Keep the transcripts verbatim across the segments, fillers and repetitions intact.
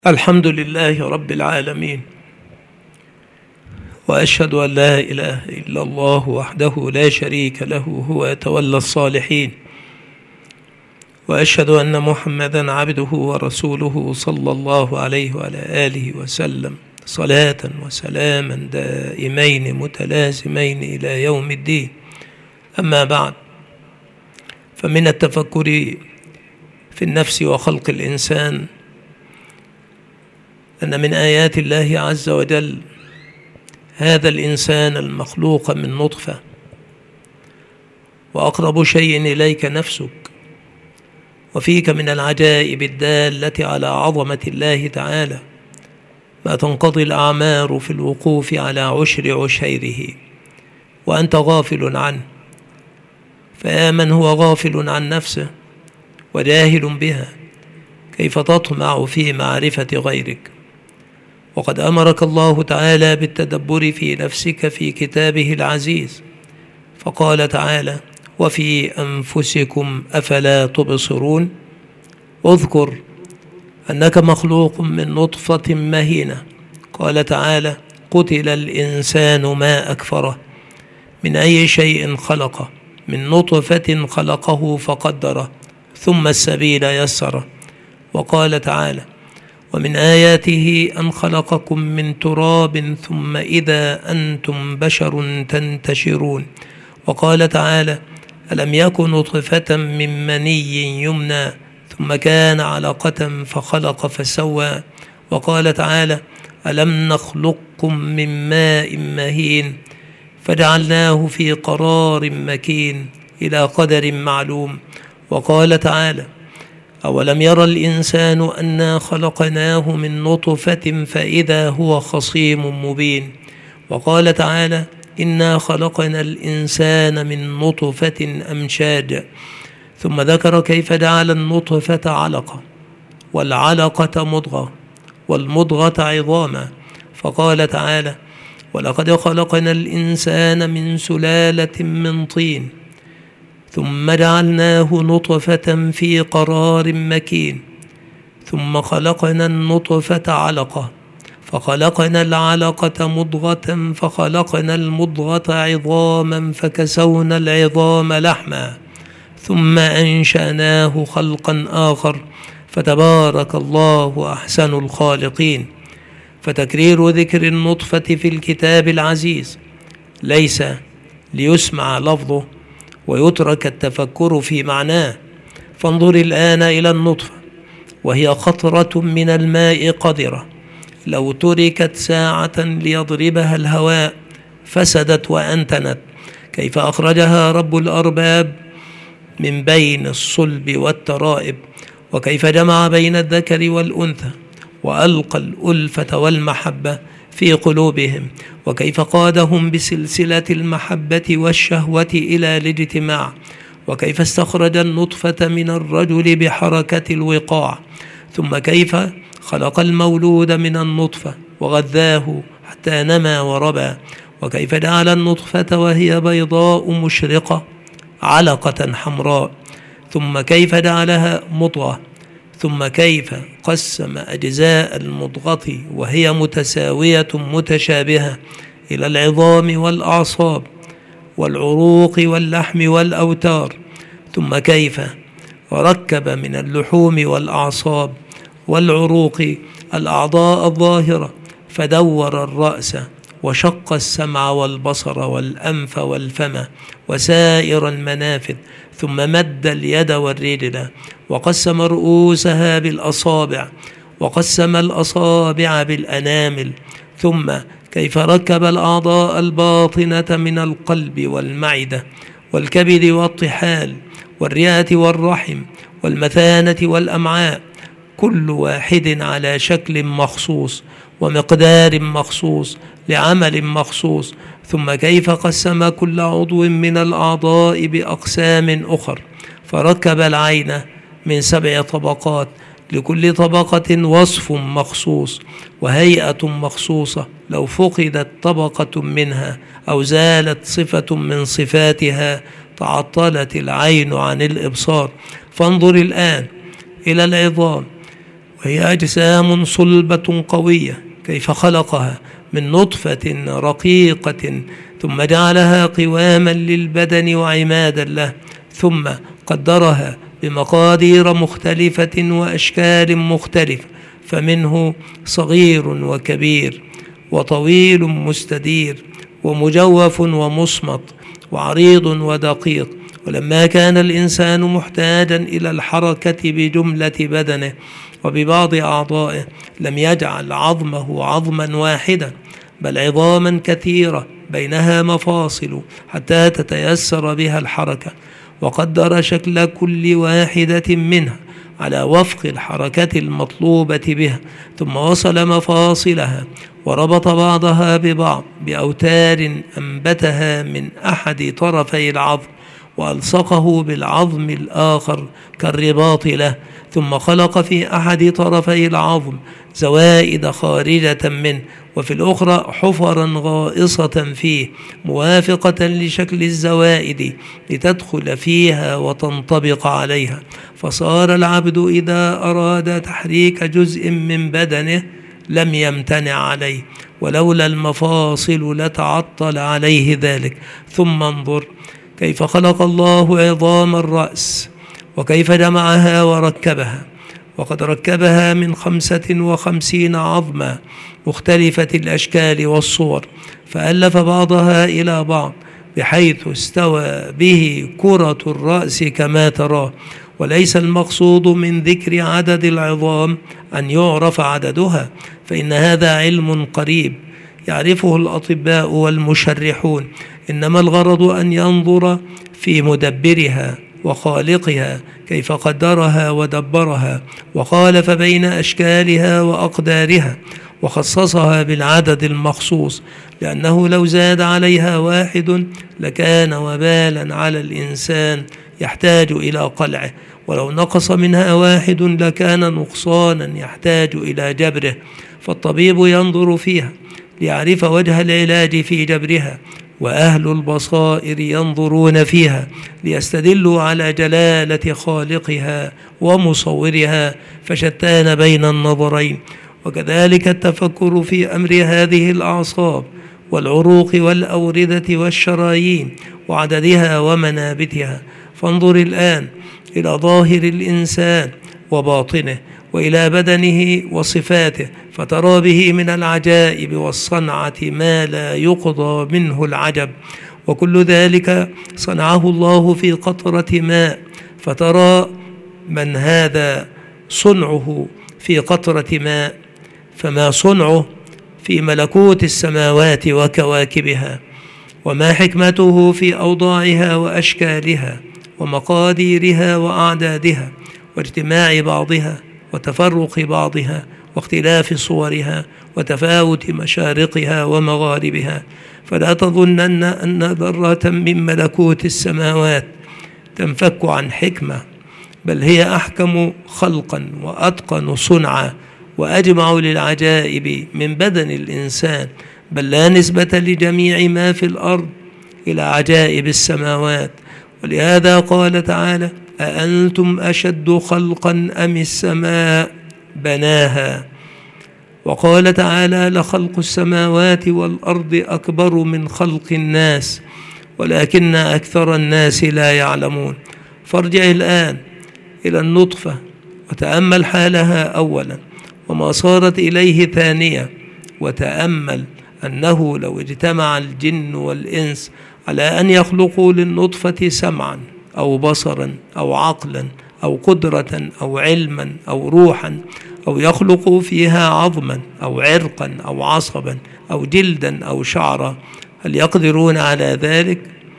الحمد لله رب العالمين، وأشهد أن لا إله إلا الله وحده لا شريك له هو يتولى الصالحين، وأشهد أن محمدا عبده ورسوله صلى الله عليه وعلى آله وسلم صلاة وسلاما دائمين متلازمين إلى يوم الدين. أما بعد، فمن التفكر في النفس وخلق الإنسان أن من آيات الله عز وجل هذا الإنسان المخلوق من نطفة، وأقرب شيء إليك نفسك، وفيك من العجائب الدالة على عظمة الله تعالى ما تنقضي الأعمار في الوقوف على عشر عشيره وأنت غافل عنه. فيا من هو غافل عن نفسه وجاهل بها، كيف تطمع في معرفة غيرك؟ وقد أمرك الله تعالى بالتدبر في نفسك في كتابه العزيز، فقال تعالى: وفي أنفسكم أفلا تبصرون. اذكر أنك مخلوق من نطفة مهينة. قال تعالى: قتل الإنسان ما أكفره، من أي شيء خلقه، من نطفة خلقه فقدره، ثم السبيل يسره. وقال تعالى: ومن آياته أن خلقكم من تراب ثم إذا أنتم بشر تنتشرون. وقال تعالى: ألم يكن نطفة من مني يمنى ثم كان علقة فخلق فسوى. وقال تعالى: ألم نخلقكم من ماء مهين فجعلناه في قرار مكين إلى قدر معلوم. وقال تعالى: أولم يرى الإنسان أنا خلقناه من نطفة فإذا هو خصيم مبين. وقال تعالى: إنا خلقنا الإنسان من نطفة أمشاج. ثم ذكر كيف جعل النطفة علقة، والعلقة مضغة، والمضغة عظاما. فقال تعالى: ولقد خلقنا الإنسان من سلالة من طين ثم جعلناه نطفة في قرار مكين. ثم خلقنا النطفة علقة، فخلقنا العلقة مضغة، فخلقنا المضغة عظاما، فكسونا العظام لحما، ثم أنشأناه خلقا آخر، فتبارك الله أحسن الخالقين. فتكرير ذكر النطفة في الكتاب العزيز ليس ليسمع لفظه ويترك التفكر في معناه. فانظر الآن إلى النطفة، وهي قطرة من الماء قذرة، لو تركت ساعة ليضربها الهواء فسدت وأنتنت. كيف أخرجها رب الأرباب من بين الصلب والترائب، وكيف جمع بين الذكر والأنثى، وألقى الألفة والمحبة في قلوبهم، وكيف قادهم بسلسلة المحبة والشهوة إلى الاجتماع، وكيف استخرج النطفة من الرجل بحركة الوقاع، ثم كيف خلق المولود من النطفة وغذاه حتى نمى وربى، وكيف جعل النطفة وهي بيضاء مشرقة علقة حمراء، ثم كيف جعلها مضغة، ثم كيف قسم أجزاء المضغة وهي متساوية متشابهة إلى العظام والأعصاب والعروق واللحم والأوتار، ثم كيف ركب من اللحوم والأعصاب والعروق الأعضاء الظاهرة، فدور الرأس وشق السمع والبصر والأنف والفم وسائر المنافذ، ثم مد اليد والرجل، وقسم رؤوسها بالأصابع، وقسم الأصابع بالأنامل، ثم كيف ركب الأعضاء الباطنة من القلب والمعدة والكبد والطحال والرئة والرحم والمثانة والأمعاء، كل واحد على شكل مخصوص ومقدار مخصوص لعمل مخصوص. ثم كيف قسم كل عضو من الأعضاء بأقسام أخر، فركب العين من سبع طبقات، لكل طبقة وصف مخصوص وهيئة مخصوصة، لو فقدت طبقة منها أو زالت صفة من صفاتها تعطلت العين عن الإبصار. فانظر الآن إلى العظام، وهي أجسام صلبة قوية، كيف خلقها من نطفة رقيقة ثم جعلها قواما للبدن وعمادا له، ثم قدرها بمقادير مختلفة وأشكال مختلفة، فمنه صغير وكبير وطويل مستدير ومجوف ومصمت وعريض ودقيق. ولما كان الإنسان محتاجا إلى الحركة بجملة بدنه وببعض أعضائه لم يجعل عظمه عظما واحدا، بل عظاما كثيرة بينها مفاصل حتى تتيسر بها الحركة، وقدر شكل كل واحدة منها على وفق الحركة المطلوبة بها، ثم وصل مفاصلها وربط بعضها ببعض بأوتار أنبتها من أحد طرفي العظم وألصقه بالعظم الآخر كالرباط له، ثم خلق في أحد طرفي العظم زوائد خارجة منه، وفي الأخرى حفرا غائصة فيه موافقة لشكل الزوائد لتدخل فيها وتنطبق عليها. فصار العبد إذا أراد تحريك جزء من بدنه لم يمتنع عليه، ولولا المفاصل لتعطل عليه ذلك. ثم انظر كيف خلق الله عظام الرأس وكيف جمعها وركبها، وقد ركبها من خمسة وخمسين عظما مختلفة الأشكال والصور، فألف بعضها إلى بعض بحيث استوى به كرة الرأس كما تراه. وليس المقصود من ذكر عدد العظام أن يعرف عددها، فإن هذا علم قريب يعرفه الأطباء والمشرحون، إنما الغرض أن ينظر في مدبرها وخالقها كيف قدرها ودبرها وخالف بين أشكالها وأقدارها وخصصها بالعدد المخصوص، لأنه لو زاد عليها واحد لكان وبالا على الإنسان يحتاج إلى قلعه، ولو نقص منها واحد لكان نقصانا يحتاج إلى جبره. فالطبيب ينظر فيها ليعرف وجه العلاج في جبرها، وأهل البصائر ينظرون فيها ليستدلوا على جلالة خالقها ومصورها، فشتان بين النظرين. وكذلك التفكر في أمر هذه الأعصاب والعروق والأوردة والشرايين وعددها ومنابتها. فانظر الآن إلى ظاهر الإنسان وباطنه وإلى بدنه وصفاته، فترى به من العجائب والصنعة ما لا يقضى منه العجب، وكل ذلك صنعه الله في قطرة ماء، فترى من هذا صنعه في قطرة ماء، فما صنعه في ملكوت السماوات وكواكبها، وما حكمته في أوضاعها وأشكالها ومقاديرها وأعدادها واجتماع بعضها وتفرق بعضها واختلاف صورها وتفاوت مشارقها ومغاربها. فلا تظنن أن ذرة من ملكوت السماوات تنفك عن حكمة، بل هي أحكم خلقا وأتقن صنعا وأجمع للعجائب من بدن الإنسان، بل لا نسبة لجميع ما في الأرض إلى عجائب السماوات. ولهذا قال تعالى: أأنتم أشد خلقا أم السماء بناها. وقال تعالى: لخلق السماوات والأرض أكبر من خلق الناس ولكن أكثر الناس لا يعلمون. فارجع الآن إلى النطفة وتأمل حالها أولا وما صارت إليه ثانية، وتأمل أنه لو اجتمع الجن والإنس على أن يخلقوا للنطفة سمعا أو بصرا أو عقلا أو قدرة أو علما أو روحا، أو يخلقوا فيها عظما أو عرقا أو عصبا أو جلدا أو شعرا، هل يقدرون على ذلك؟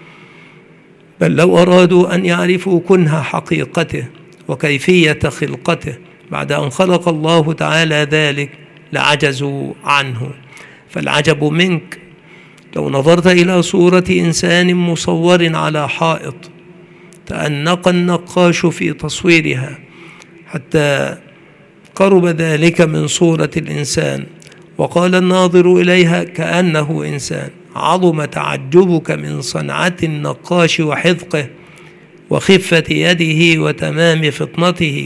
بل لو أرادوا أن يعرفوا كنه حقيقته وكيفية خلقته بعد أن خلق الله تعالى ذلك لعجزوا عنه. فالعجب منك لو نظرت إلى صورة إنسان مصور على حائط تأنق النقاش في تصويرها حتى قرب ذلك من صورة الإنسان، وقال الناظر إليها كأنه إنسان، عظم تعجبك من صنعة النقاش وحذقه وخفة يده وتمام فطنته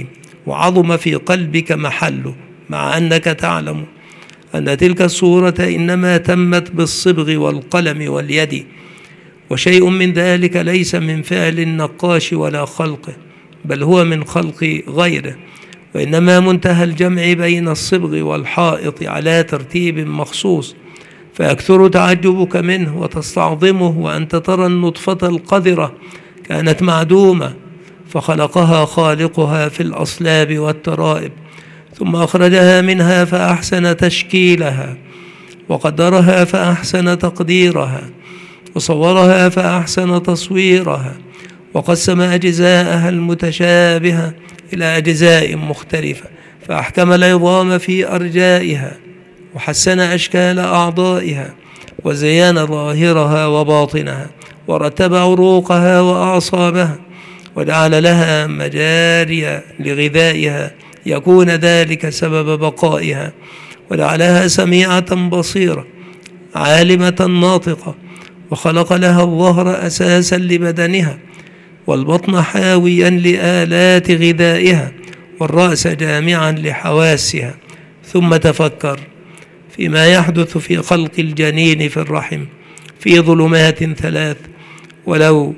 وعظم في قلبك محله، مع أنك تعلم أن تلك الصورة إنما تمت بالصبغ والقلم واليد، وشيء من ذلك ليس من فعل النقاش ولا خلقه، بل هو من خلق غيره، وإنما منتهى الجمع بين الصبغ والحائط على ترتيب مخصوص، فيكثر تعجبك منه وتستعظمه، وأنت ترى النطفة القذرة كانت معدومة فخلقها خالقها في الأصلاب والترائب، ثم أخرجها منها فأحسن تشكيلها، وقدرها فأحسن تقديرها، وصورها فأحسن تصويرها، وقسم أجزاءها المتشابهة إلى أجزاء مختلفة، فأحكم العظام في أرجائها، وحسن أشكال أعضائها، وزين ظاهرها وباطنها، ورتب عروقها وأعصابها، وجعل لها مجاري لغذائها يكون ذلك سبب بقائها، وجعلها سميعة بصيرة عالمة ناطقة، وخلق لها الظهر أساسا لبدنها، والبطن حاويا لآلات غذائها، والرأس جامعا لحواسها. ثم تفكر فيما يحدث في خلق الجنين في الرحم في ظلمات ثلاث، ولو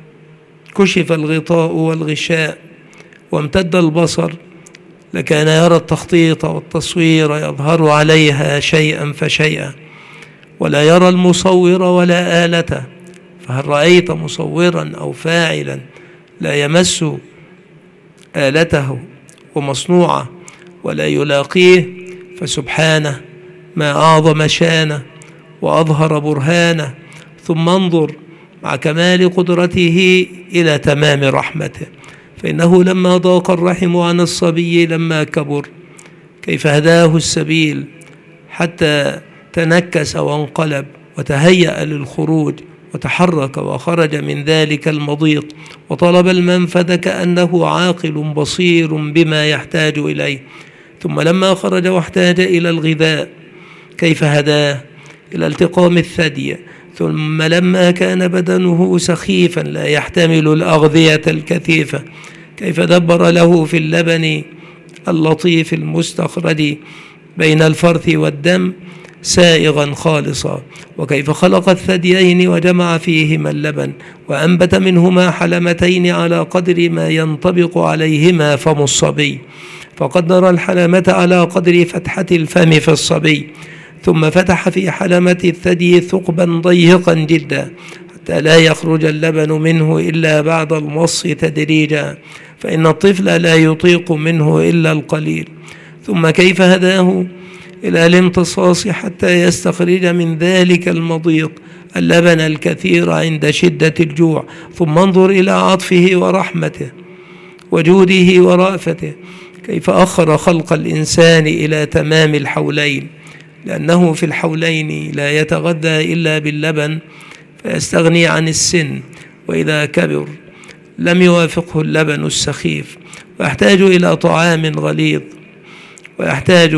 كشف الغطاء والغشاء وامتد البصر لكان يرى التخطيط والتصوير يظهر عليها شيئا فشيئا، ولا يرى المصور ولا آلته. فهل رأيت مصورا أو فاعلا لا يمس آلته ومصنوعه ولا يلاقيه؟ فسبحانه ما أعظم شانه وأظهر برهانه. ثم انظر مع كمال قدرته إلى تمام رحمته، فإنه لما ضاق الرحم عن الصبي لما كبر كيف هداه السبيل حتى تنكس وانقلب وتهيأ للخروج، وتحرك وخرج من ذلك المضيق، وطلب المنفذ كأنه عاقل بصير بما يحتاج إليه. ثم لما خرج واحتاج إلى الغذاء كيف هداه إلى التقام الثدي. ثم لما كان بدنه سخيفا لا يحتمل الأغذية الكثيفة كيف دبر له في اللبن اللطيف المستخرج بين الفرث والدم سائغا خالصا، وكيف خلق الثديين وجمع فيهما اللبن وأنبت منهما حلمتين على قدر ما ينطبق عليهما فم الصبي، فقدر الحلمة على قدر فتحة الفم في الصبي، ثم فتح في حلمة الثدي ثقبا ضيقا جدا حتى لا يخرج اللبن منه إلا بعد المص تدريجا، فإن الطفل لا يطيق منه إلا القليل. ثم كيف هداه إلى الامتصاص حتى يستخرج من ذلك المضيق اللبن الكثير عند شدة الجوع. ثم انظر إلى عطفه ورحمته وجوده ورأفته، كيف أخر خلق الإنسان إلى تمام الحولين، لأنه في الحولين لا يتغذى إلا باللبن فيستغني عن السن، وإذا كبر لم يوافقه اللبن السخيف ويحتاج إلى طعام غليظ، ويحتاج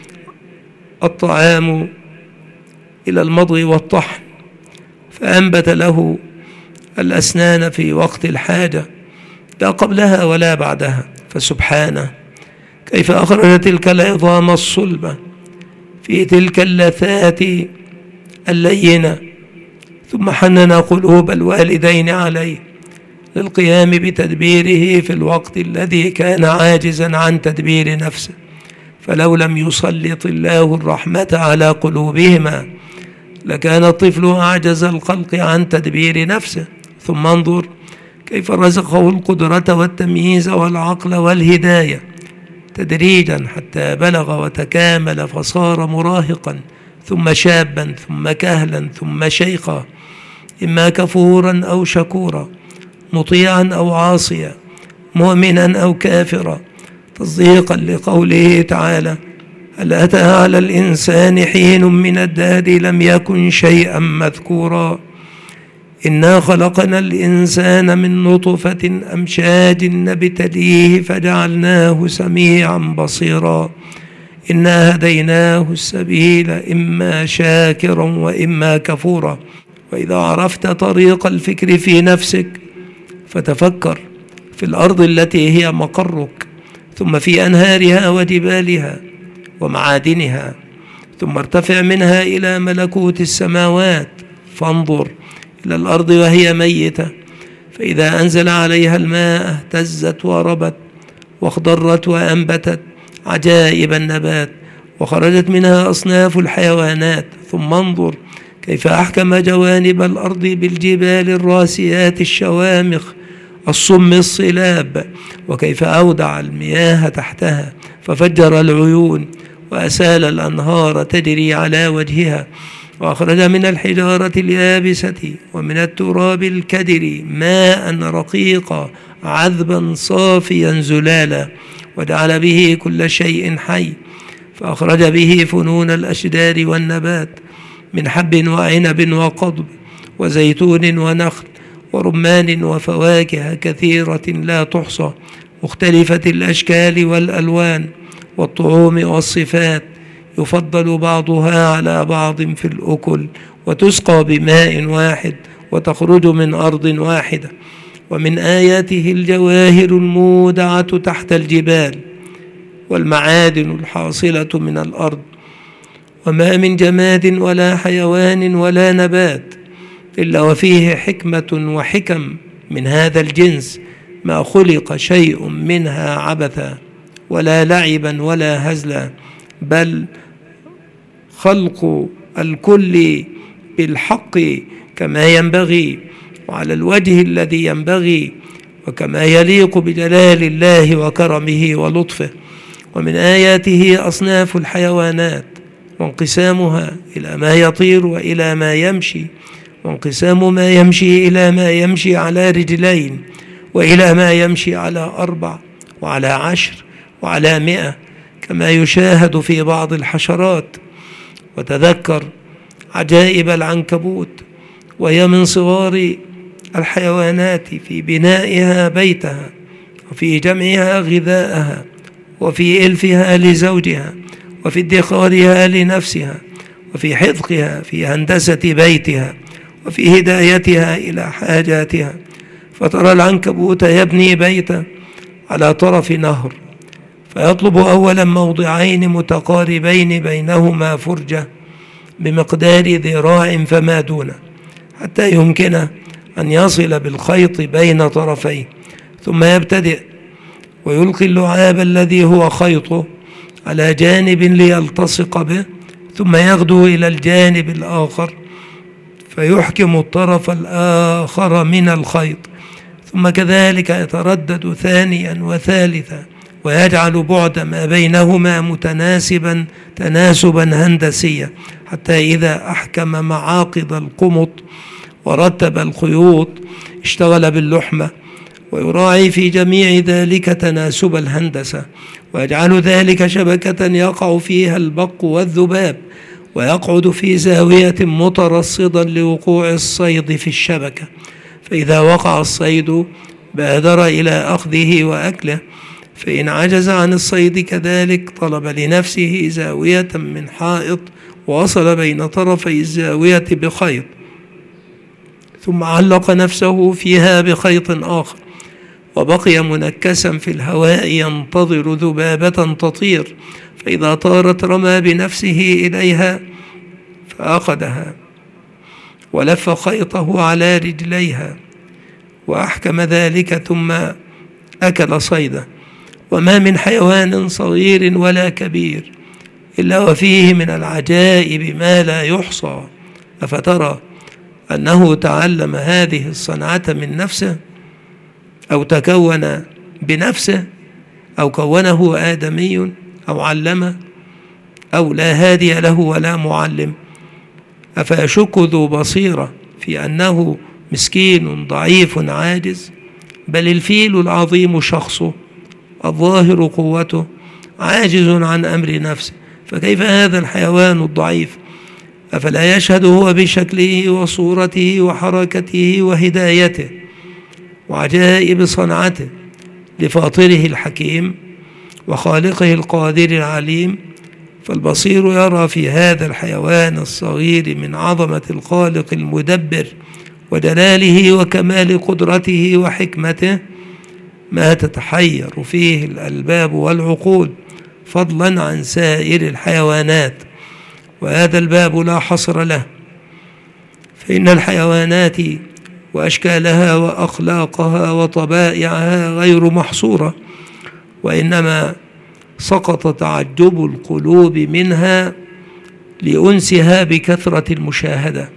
الطعام إلى المضغ والطحن، فأنبت له الأسنان في وقت الحاجة لا قبلها ولا بعدها. فسبحانه كيف أخرج تلك العظام الصلبة في تلك اللثات اللينة، ثم حنن قلوب الوالدين عليه للقيام بتدبيره في الوقت الذي كان عاجزا عن تدبير نفسه، فلو لم يسلط الله الرحمة على قلوبهما لكان الطفل أعجز الخلق عن تدبير نفسه. ثم انظر كيف رزقه القدرة والتمييز والعقل والهداية تدريجا حتى بلغ وتكامل فصار مراهقا، ثم شابا، ثم كهلا، ثم شيخا، إما كفورا أو شكورا، مطيعا أو عاصيا، مؤمنا أو كافرا، تصديقا لقوله تعالى: هل أتى على الإنسان حين من الدهر لم يكن شيئا مذكورا، إنا خلقنا الإنسان من نطفة أمشاج نبتليه فجعلناه سميعا بصيرا، إنا هديناه السبيل إما شاكرا وإما كفورا. وإذا عرفت طريق الفكر في نفسك فتفكر في الأرض التي هي مقرك، ثم في أنهارها وجبالها ومعادنها، ثم ارتفع منها إلى ملكوت السماوات فانظر إلى الأرض وهي ميتة، فإذا أنزل عليها الماء اهتزت وربت واخضرت وأنبتت عجائب النبات، وخرجت منها أصناف الحيوانات. ثم انظر كيف أحكم جوانب الأرض بالجبال الراسيات الشوامخ الصم الصلاب، وكيف أودع المياه تحتها ففجر العيون وأسال الأنهار تجري على وجهها، وأخرج من الحجارة اليابسة ومن التراب الكدر ماء رقيقا عذبا صافيا زلالا، وجعل به كل شيء حي، فأخرج به فنون الأشجار والنبات من حب وعنب وقضب وزيتون ونخل ورمان وفواكه كثيرة لا تحصى مختلفة الأشكال والألوان والطعوم والصفات، يفضل بعضها على بعض في الأكل، وتسقى بماء واحد وتخرج من أرض واحدة. ومن آياته الجواهر المودعة تحت الجبال والمعادن الحاصلة من الأرض، وما من جماد ولا حيوان ولا نبات إلا وفيه حكمة وحكم من هذا الجنس، ما خلق شيء منها عبثا ولا لعبا ولا هزلا، بل خلق الكل بالحق كما ينبغي وعلى الوجه الذي ينبغي وكما يليق بجلال الله وكرمه ولطفه. ومن آياته أصناف الحيوانات وانقسامها إلى ما يطير وإلى ما يمشي، وانقسام ما يمشي إلى ما يمشي على رجلين وإلى ما يمشي على أربع وعلى عشر وعلى مئة كما يشاهد في بعض الحشرات. وتذكر عجائب العنكبوت وهي من صغار الحيوانات في بنائها بيتها وفي جمعها غذاءها وفي إلفها لزوجها وفي ادخارها لنفسها وفي حفظها في هندسة بيتها وفي هدايتها إلى حاجاتها. فترى العنكبوت يبني بيته على طرف نهر، فيطلب أولا موضعين متقاربين بينهما فرجة بمقدار ذراع فما دونه، حتى يمكنه أن يصل بالخيط بين طرفيه، ثم يبتدئ ويلقي اللعاب الذي هو خيطه على جانب ليلتصق به، ثم يغدو إلى الجانب الآخر فيحكم الطرف الآخر من الخيط، ثم كذلك يتردد ثانيا وثالثا، ويجعل بعد ما بينهما متناسبا تناسبا هندسيا، حتى إذا أحكم معاقد القمط ورتب الخيوط اشتغل باللحمة، ويراعي في جميع ذلك تناسب الهندسة، ويجعل ذلك شبكة يقع فيها البق والذباب، ويقعد في زاوية مترصدا لوقوع الصيد في الشبكة، فإذا وقع الصيد بادر إلى أخذه وأكله، فإن عجز عن الصيد كذلك طلب لنفسه زاوية من حائط ووصل بين طرفي الزاوية بخيط، ثم علق نفسه فيها بخيط آخر، وبقي منكسا في الهواء ينتظر ذبابة تطير، فإذا طارت رمى بنفسه إليها فأخذها ولف خيطه على رجليها وأحكم ذلك ثم أكل صيده. وما من حيوان صغير ولا كبير إلا وفيه من العجائب ما لا يحصى. أفترى أنه تعلم هذه الصنعة من نفسه أو تكون بنفسه أو كونه آدمي أو علمه أو لا هادي له ولا معلم؟ أفيشك ذو بصيرة في أنه مسكين ضعيف عاجز؟ بل الفيل العظيم شخصه الظاهر قوته عاجز عن أمر نفسه، فكيف هذا الحيوان الضعيف؟ أفلا يشهد هو بشكله وصورته وحركته وهدايته وعجائب صنعته لفاطره الحكيم وخالقه القادر العليم؟ فالبصير يرى في هذا الحيوان الصغير من عظمة الخالق المدبر وجلاله وكمال قدرته وحكمته ما تتحير فيه الألباب والعقول، فضلا عن سائر الحيوانات، وهذا الباب لا حصر له، فإن الحيوانات وأشكالها وأخلاقها وطبائعها غير محصورة، وإنما سقط تعجب القلوب منها لأنسها بكثرة المشاهدة.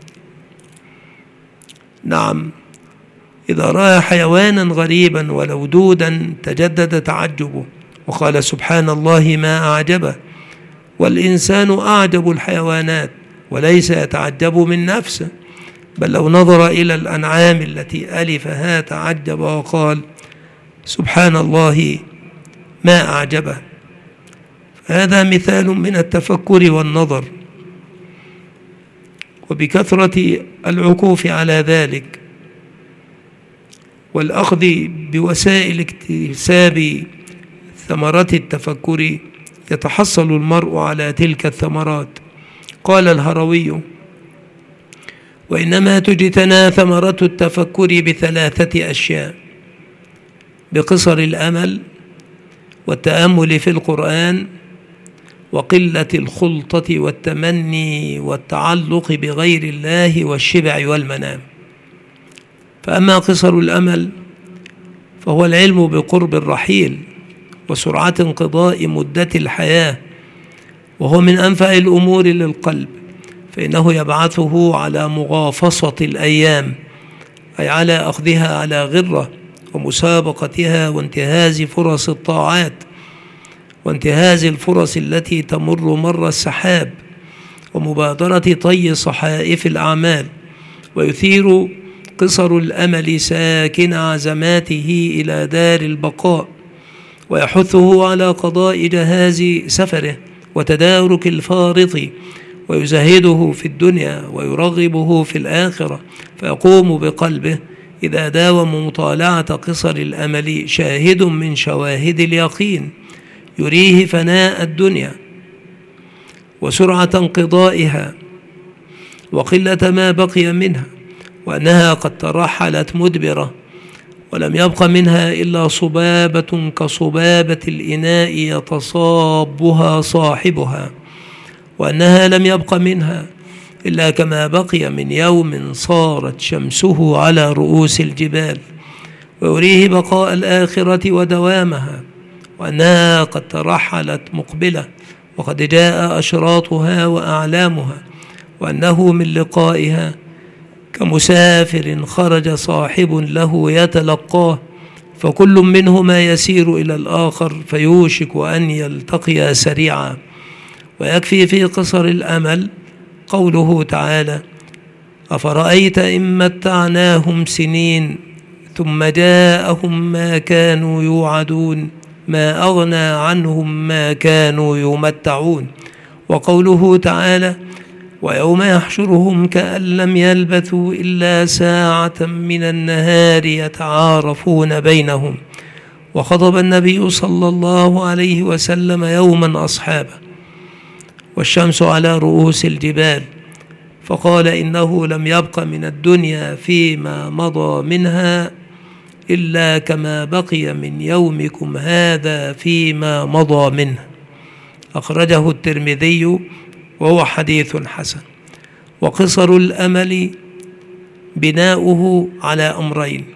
نعم، إذا رأى حيوانا غريبا ولو دودا تجدد تعجبه، وقال سبحان الله ما أعجبه، والإنسان أعجب الحيوانات وليس يتعجب من نفسه، بل لو نظر إلى الأنعام التي ألفها تعجب وقال سبحان الله ما أعجبه. هذا مثال من التفكر والنظر، وبكثرة العكوف على ذلك والأخذ بوسائل اكتساب ثمرات التفكر يتحصل المرء على تلك الثمرات. قال الهروي: وإنما تجتنى ثمرة التفكر بثلاثة أشياء: بقصر الأمل، والتأمل في القرآن، وقلة الخلطة والتمني والتعلق بغير الله والشبع والمنام. فأما قصر الأمل فهو العلم بقرب الرحيل وسرعة انقضاء مدة الحياة، وهو من أنفع الأمور للقلب، فإنه يبعثه على مغافصة الأيام، أي على أخذها على غرة ومسابقتها وانتهاز فرص الطاعات وانتهاز الفرص التي تمر مر السحاب، ومبادرة طي صحائف الأعمال. ويثير قصر الأمل ساكن عزماته إلى دار البقاء، ويحثه على قضاء جهاز سفره وتدارك الفارط، ويزهده في الدنيا ويرغبه في الآخرة، فيقوم بقلبه إذا داوم مطالعة قصر الأمل شاهد من شواهد اليقين يريه فناء الدنيا وسرعة انقضائها وقلة ما بقي منها، وأنها قد ترحلت مدبرة ولم يبق منها إلا صبابة كصبابة الإناء يتصابها صاحبها، وأنها لم يبق منها إلا كما بقي من يوم صارت شمسه على رؤوس الجبال، ويريه بقاء الآخرة ودوامها، وأنها قد ترحلت مقبلة وقد جاء أشراطها وأعلامها، وأنه من لقائها كمسافر خرج صاحب له يتلقاه، فكل منهما يسير إلى الآخر فيوشك أن يلتقيا سريعا. ويكفي في قصر الأمل قوله تعالى: أفرأيت إن متعناهم سنين ثم جاءهم ما كانوا يوعدون ما أغنى عنهم ما كانوا يمتعون. وقوله تعالى: ويوم يحشرهم كأن لم يلبثوا إلا ساعة من النهار يتعارفون بينهم. وخطب النبي صلى الله عليه وسلم يوما أصحابه والشمس على رؤوس الجبال، فقال: إنه لم يبق من الدنيا فيما مضى منها إلا كما بقي من يومكم هذا فيما مضى منه. أخرجه الترمذي وهو حديث حسن. وقصر الأمل بناؤه على أمرين: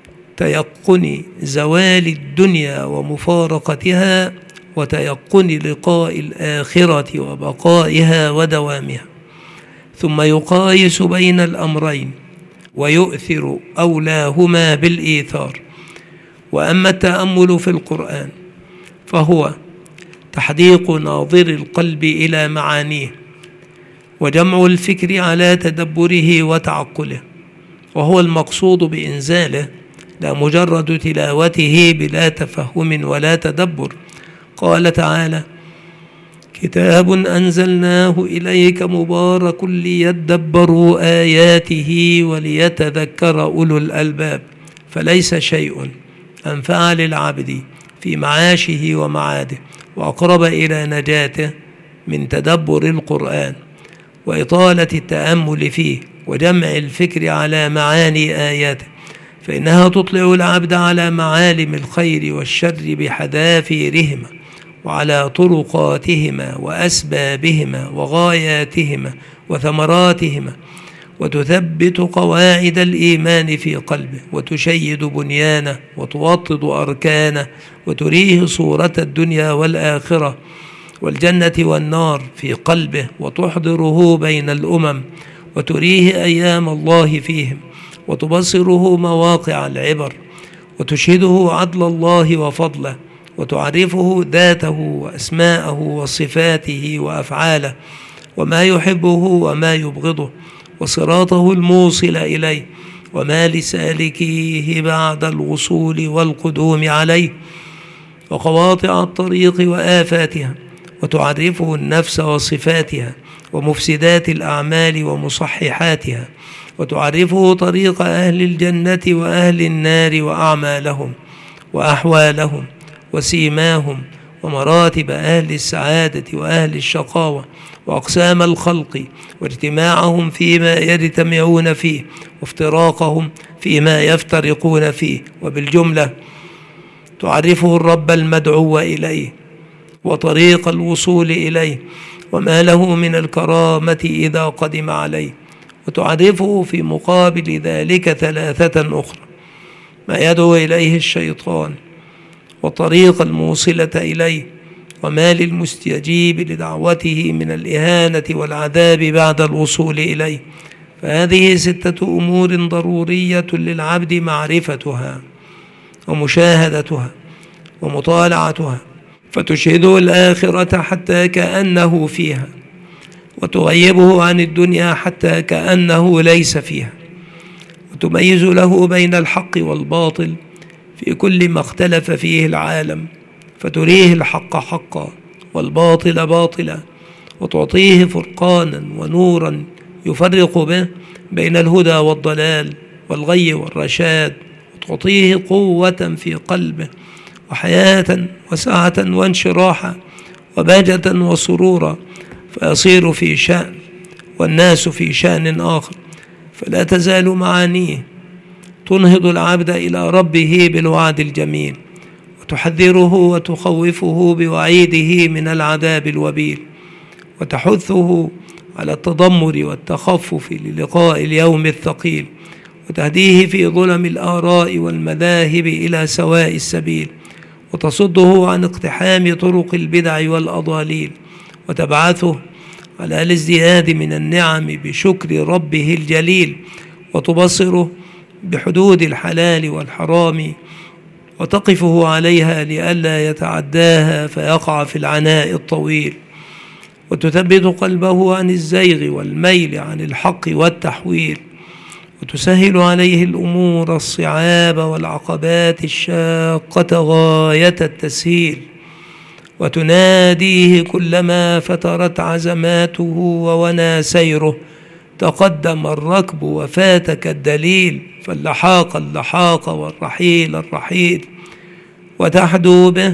تيقن زوال الدنيا ومفارقتها، وتيقن لقاء الآخرة وبقائها ودوامها، ثم يقايس بين الأمرين ويؤثر أولاهما بالإيثار. وأما التأمل في القرآن فهو تحديق ناظر القلب إلى معانيه وجمع الفكر على تدبره وتعقله، وهو المقصود بإنزاله، لا مجرد تلاوته بلا تفهم ولا تدبر. قال تعالى: كتاب أنزلناه إليك مبارك ليدبروا آياته وليتذكر أولو الألباب. فليس شيء أنفع للعبد في معاشه ومعاده وأقرب إلى نجاته من تدبر القرآن وإطالة التأمل فيه وجمع الفكر على معاني آياته، فإنها تطلع العبد على معالم الخير والشر بحذافيرهما، وعلى طرقاتهما وأسبابهما وغاياتهما وثمراتهما، وتثبت قواعد الإيمان في قلبه، وتشيد بنيانه، وتوطد أركانه، وتريه صورة الدنيا والآخرة والجنة والنار في قلبه، وتحضره بين الأمم، وتريه أيام الله فيهم، وتبصره مواقع العبر، وتشهده عدل الله وفضله، وتعرفه ذاته وأسماءه وصفاته وأفعاله، وما يحبه وما يبغضه، وصراطه الموصل إليه، وما لسالكيه بعد الوصول والقدوم عليه، وقواطع الطريق وآفاتها، وتعرفه النفس وصفاتها ومفسدات الأعمال ومصححاتها، وتعرفه طريق أهل الجنة وأهل النار وأعمالهم وأحوالهم وسيماهم، ومراتب أهل السعادة وأهل الشقاوة، وأقسام الخلق واجتماعهم فيما يجتمعون فيه، وافتراقهم فيما يفترقون فيه. وبالجملة تعرفه الرب المدعو إليه، وطريق الوصول إليه، وما له من الكرامة إذا قدم عليه. وتعرفه في مقابل ذلك ثلاثة أخرى: ما يدعو إليه الشيطان، وطريق الموصلة إليه، وما للمستجيب لدعوته من الإهانة والعذاب بعد الوصول إليه. فهذه ستة أمور ضرورية للعبد معرفتها ومشاهدتها ومطالعتها، فتشهده الآخرة حتى كأنه فيها، وتغيبه عن الدنيا حتى كأنه ليس فيها، وتميز له بين الحق والباطل في كل ما اختلف فيه العالم، فتريه الحق حقا والباطل باطلا، وتعطيه فرقانا ونورا يفرق به بين الهدى والضلال والغي والرشاد، وتعطيه قوة في قلبه وحياة وسعة وانشراحا وبهجة وسرورا، فيصير في شأن والناس في شأن آخر. فلا تزال معانيه تنهض العبد إلى ربه بالوعد الجميل، وتحذره وتخوفه بوعيده من العذاب الوبيل، وتحثه على التضمر والتخفف للقاء اليوم الثقيل، وتهديه في ظلم الآراء والمذاهب إلى سواء السبيل، وتصده عن اقتحام طرق البدع والأضاليل، وتبعثه على الازدياد من النعم بشكر ربه الجليل، وتبصره بحدود الحلال والحرام، وتقفه عليها لئلا يتعداها فيقع في العناء الطويل، وتثبت قلبه عن الزيغ والميل عن الحق والتحويل، وتسهل عليه الأمور الصعاب والعقبات الشاقة غاية التسهيل، وتناديه كلما فترت عزماته وونا سيره: تقدم الركب وفاتك الدليل، فاللحاق اللحاق والرحيل الرحيل، وتحدو به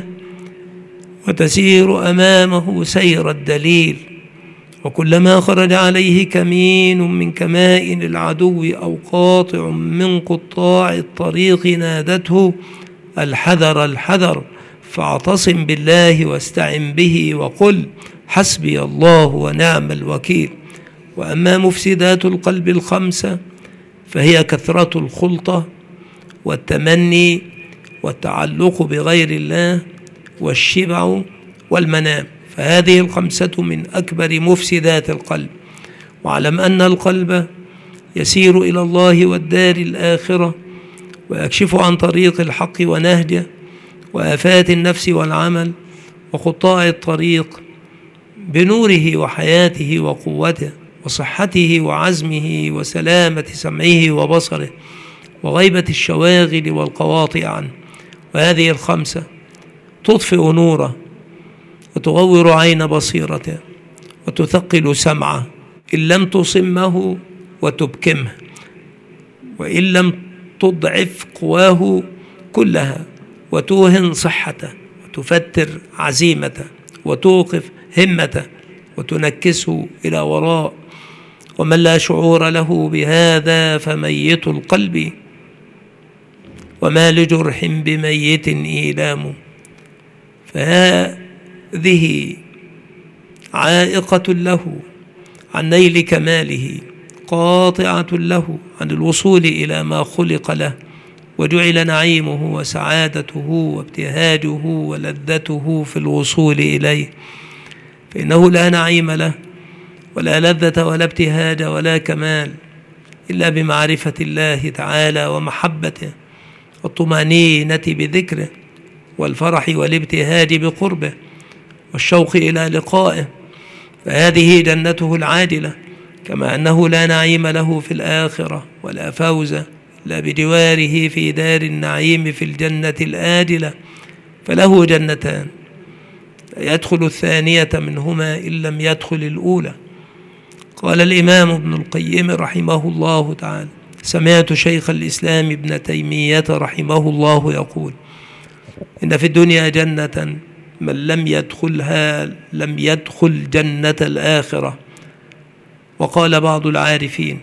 وتسير أمامه سير الدليل. وكلما خرج عليه كمين من كمائن العدو أو قاطع من قطاع الطريق نادته: الحذر الحذر، فاعتصم بالله واستعن به، وقل حسبي الله ونعم الوكيل. وأما مفسدات القلب الخمسة فهي كثرة الخلطة والتمني والتعلق بغير الله والشبع والمنام، فهذه الخمسة من أكبر مفسدات القلب. واعلم أن القلب يسير إلى الله والدار الآخرة، ويكشف عن طريق الحق ونهجه وآفات النفس والعمل وخطاء الطريق بنوره وحياته وقوته وصحته وعزمه وسلامة سمعه وبصره وغيبة الشواغل والقواطع عنه. وهذه الخمسة تطفئ نوره، وتغور عين بصيرته، وتثقل سمعه إن لم تصمه وتبكمه، وإن لم تضعف قواه كلها، وتوهن صحته، وتفتر عزيمته، وتوقف همته، وتنكسه إلى وراء. ومن لا شعور له بهذا فميت القلب. وما لجرح بميت إيلام. فهذه عائقة له عن نيل كماله، قاطعة له عن الوصول إلى ما خلق له، وجعل نعيمه وسعادته وابتهاجه ولذته في الوصول إليه، فإنه لا نعيم له ولا لذة ولا ابتهاج ولا كمال إلا بمعرفة الله تعالى ومحبته والطمأنينة بذكره والفرح والابتهاج بقربه والشوق إلى لقائه، فهذه جنته العاجلة، كما أنه لا نعيم له في الآخرة ولا فوز إلا بجواره في دار النعيم في الجنة الآجلة، فله جنتان يدخل الثانية منهما إن لم يدخل الأولى. قال الإمام ابن القيم رحمه الله تعالى: سمعت شيخ الإسلام ابن تيمية رحمه الله يقول: إن في الدنيا جنة من لم يدخلها لم يدخل جنة الآخرة. وقال بعض العارفين: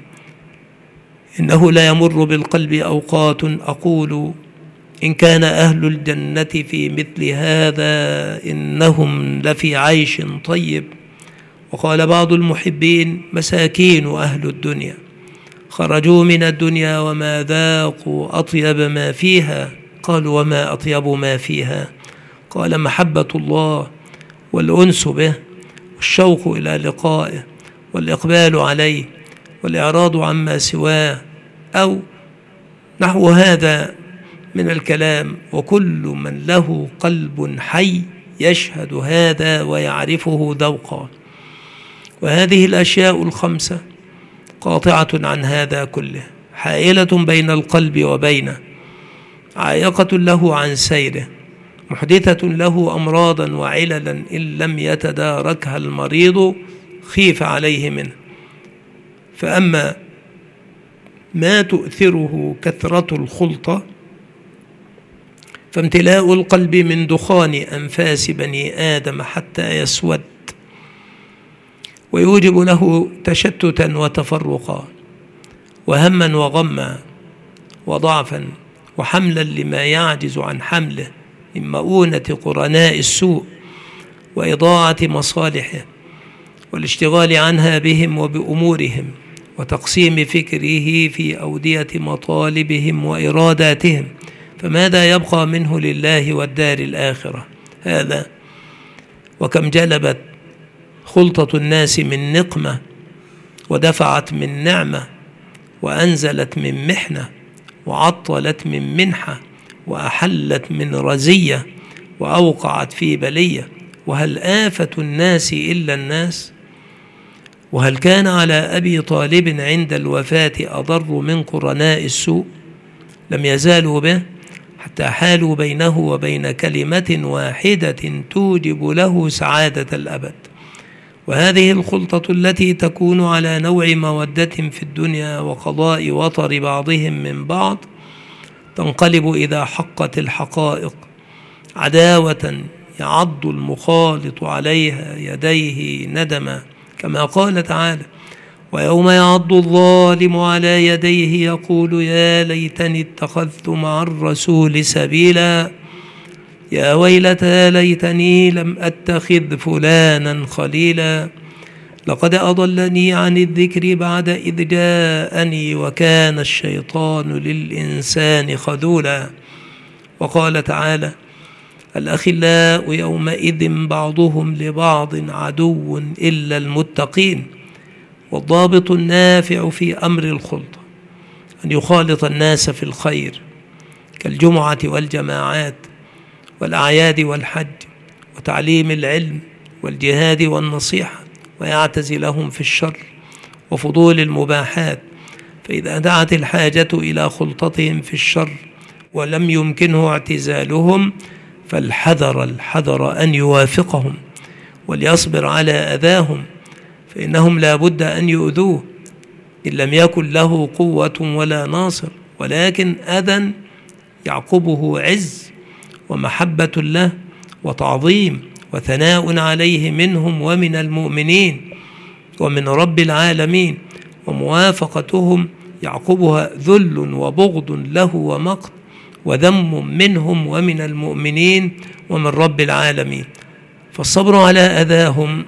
إنه لا يمر بالقلب أوقات أقول إن كان أهل الجنة في مثل هذا إنهم لفي عيش طيب. وقال بعض المحبين: مساكين أهل الدنيا خرجوا من الدنيا وما ذاقوا أطيب ما فيها. قالوا: وما أطيب ما فيها؟ قال: محبة الله والأنس به والشوق إلى لقائه والإقبال عليه والإعراض عما سواه، أو نحو هذا من الكلام. وكل من له قلب حي يشهد هذا ويعرفه ذوقا. وهذه الأشياء الخمسة قاطعة عن هذا كله، حائلة بين القلب وبينه، عائقة له عن سيره، محدثة له أمراضا وعللا إن لم يتداركها المريض خيف عليه منه. فأما ما تؤثره كثرة الخلطة فامتلاء القلب من دخان أنفاس بني آدم حتى يسود، ويوجب له تشتتا وتفرقا وهما وغما وضعفا وحملا لما يعجز عن حمله من مؤونة قرناء السوء وإضاعة مصالحه والاشتغال عنها بهم وبأمورهم وتقسيم فكره في أودية مطالبهم وإراداتهم، فماذا يبقى منه لله والدار الآخرة؟ هذا وكم جلبت خلطة الناس من نقمة ودفعت من نعمة وأنزلت من محنة وعطلت من منحة وأحلت من رزية وأوقعت في بلية. وهل آفة الناس إلا الناس؟ وهل كان على أبي طالب عند الوفاة أضر من قرناء السوء؟ لم يزالوا به حتى حالوا بينه وبين كلمة واحدة توجب له سعادة الأبد. وهذه الخلطة التي تكون على نوع مودة في الدنيا وقضاء وطر بعضهم من بعض تنقلب إذا حقت الحقائق عداوة يعض المخالط عليها يديه ندما، كما قال تعالى: ويوم يعض الظالم على يديه يقول يا ليتني اتخذت مع الرسول سبيلا، يا ويلتى ليتني لم أتخذ فلانا خليلا، لقد أضلني عن الذكر بعد إذ جاءني وكان الشيطان للإنسان خذولا. وقال تعالى: الأخلاء يومئذ بعضهم لبعض عدو إلا المتقين. والضابط النافع في أمر الخلطة أن يخالط الناس في الخير كالجمعة والجماعات والأعياد والحج وتعليم العلم والجهاد والنصيحة، ويعتزلهم في الشر وفضول المباحات، فإذا دعت الحاجة إلى خلطتهم في الشر ولم يمكنه اعتزالهم فالحذر الحذر أن يوافقهم وليصبر على أذاهم، فإنهم لا بد أن يؤذوه إن لم يكن له قوة ولا ناصر، ولكن أذى يعقبه عز ومحبة له وتعظيم وثناء عليه منهم ومن المؤمنين ومن رب العالمين، وموافقتهم يعقبها ذل وبغض له ومقت وذم منهم ومن المؤمنين ومن رب العالمين. فالصبر على أذاهم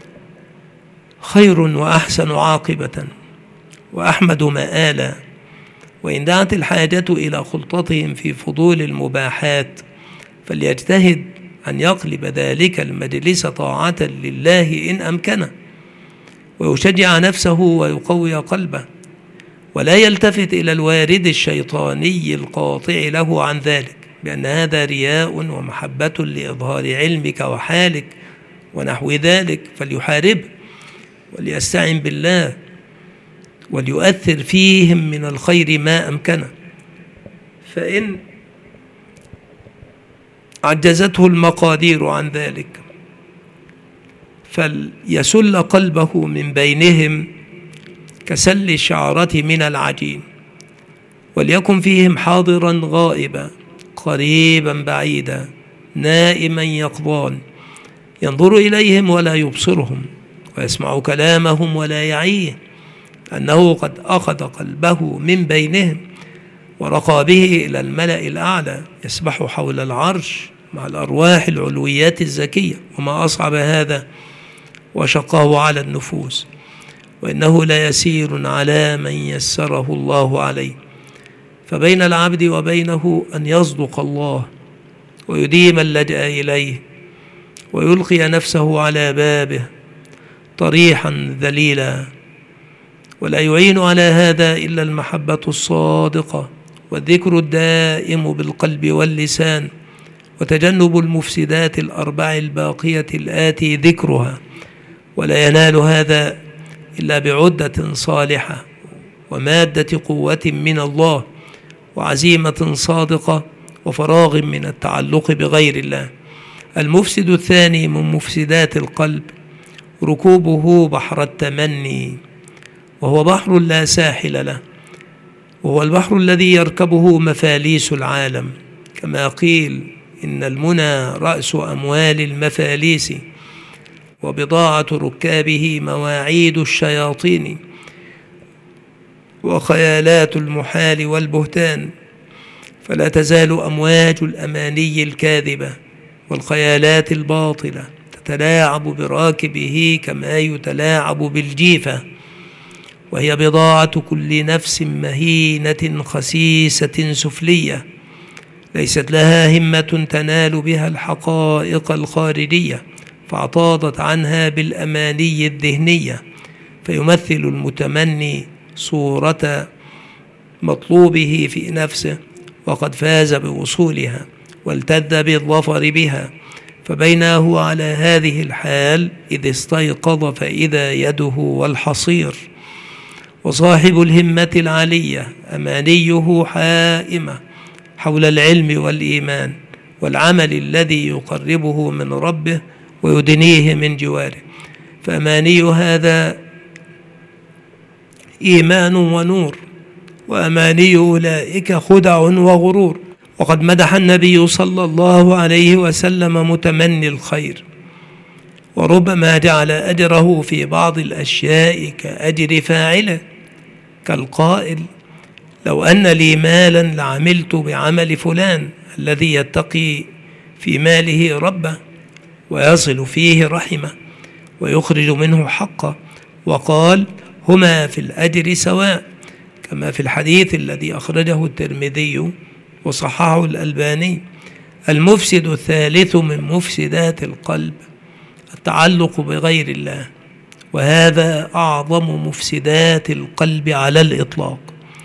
خير وأحسن عاقبة وأحمد مآلا. وإن دعت الحاجة إلى خلطتهم في فضول المباحات فليجتهد أن يقلب ذلك المجلس طاعة لله إن أمكنه، ويشجع نفسه ويقوي قلبه، ولا يلتفت إلى الوارد الشيطاني القاطع له عن ذلك بأن هذا رياء ومحبة لإظهار علمك وحالك ونحو ذلك، فليحاربه وليستعن بالله وليؤثر فيهم من الخير ما أمكنه. فإن عجزته المقادير عن ذلك فليسل قلبه من بينهم كسل الشعرة من العجين، وليكن فيهم حاضرا غائبا قريبا بعيدا نائما يقظان، ينظر إليهم ولا يبصرهم، ويسمع كلامهم ولا يعيه، أنه قد أخذ قلبه من بينهم ورقى به إلى الملأ الأعلى يسبح حول العرش مع الأرواح العلويات الزكية. وما أصعب هذا وشقاه على النفوس، وإنه ليسير على من يسره الله عليه. فبين العبد وبينه أن يصدق الله ويديم اللجأ إليه ويلقي نفسه على بابه طريحا ذليلا، ولا يعين على هذا إلا المحبة الصادقة والذكر الدائم بالقلب واللسان، وتجنب المفسدات الأربع الباقية الآتي ذكرها. ولا ينال هذا إلا بعدة صالحة ومادة قوة من الله وعزيمة صادقة وفراغ من التعلق بغير الله. المفسد الثاني من مفسدات القلب ركوبه بحر التمني، وهو بحر لا ساحل له، وهو البحر الذي يركبه مفاليس العالم، كما قيل إن المنى رأس أموال المفاليس، وبضاعة ركابه مواعيد الشياطين وخيالات المحال والبهتان. فلا تزال أمواج الأماني الكاذبة والخيالات الباطلة تتلاعب براكبه كما يتلاعب بالجيفة، وهي بضاعة كل نفس مهينة خسيسة سفلية ليست لها همة تنال بها الحقائق الخارجية، فاعتاضت عنها بالأماني الذهنية، فيمثل المتمني صورة مطلوبه في نفسه وقد فاز بوصولها والتذ بالظفر بها، فبينه هو على هذه الحال إذ استيقظ فإذا يده والحصير. وصاحب الهمة العالية أمانيه حائمة حول العلم والإيمان والعمل الذي يقربه من ربه ويدنيه من جواره، فأماني هذا إيمان ونور، وأماني أولئك خدع وغرور. وقد مدح النبي صلى الله عليه وسلم متمني الخير، وربما جعل أجره في بعض الأشياء كأجر فاعله، كالقائل: لو أن لي مالا لعملت بعمل فلان الذي يتقي في ماله ربه ويصل فيه رحمه ويخرج منه حقه. وقال: هما في الأجر سواء، كما في الحديث الذي أخرجه الترمذي وصححه الألباني. المفسد الثالث من مفسدات القلب التعلق بغير الله، وهذا أعظم مفسدات القلب على الإطلاق،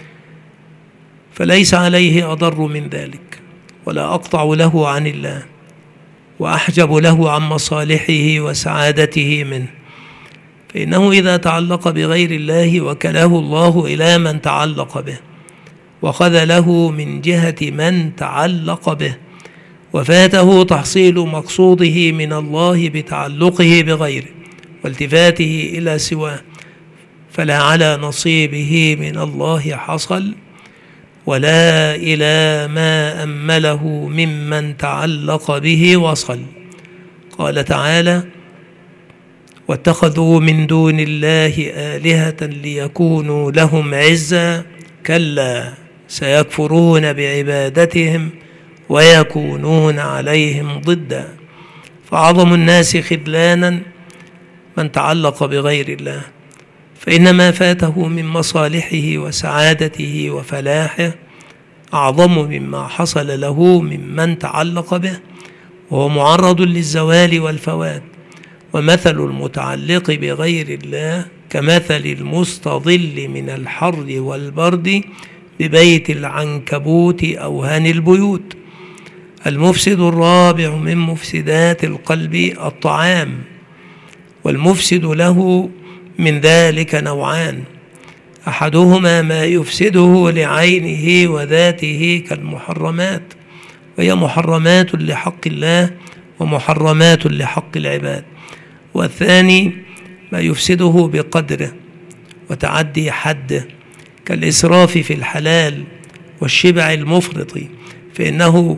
فليس عليه أضر من ذلك ولا أقطع له عن الله وأحجب له عن مصالحه وسعادته منه. فإنه إذا تعلق بغير الله وكله الله إلى من تعلق به وخذله من جهة من تعلق به، وفاته تحصيل مقصوده من الله بتعلقه بغيره والتفاته إلى سواه، فلا على نصيبه من الله حصل ولا إلى ما أمله ممن تعلق به وصل. قال تعالى: واتخذوا من دون الله آلهة ليكونوا لهم عزا كلا سيكفرون بعبادتهم ويكونون عليهم ضدا. فأعظم الناس خذلانا من تعلق بغير الله، فإن ما فاته من مصالحه وسعادته وفلاحه أعظم مما حصل له ممن تعلق به، وهو معرض للزوال والفوات. ومثل المتعلق بغير الله كمثل المستظل من الحر والبرد ببيت العنكبوت أوهن البيوت. المفسد الرابع من مفسدات القلب الطعام، والمفسد له من ذلك نوعان: أحدهما ما يفسده لعينه وذاته كالمحرمات، وهي محرمات لحق الله ومحرمات لحق العباد. والثاني ما يفسده بقدره وتعدي حده كالإسراف في الحلال والشبع المفرط، فإنه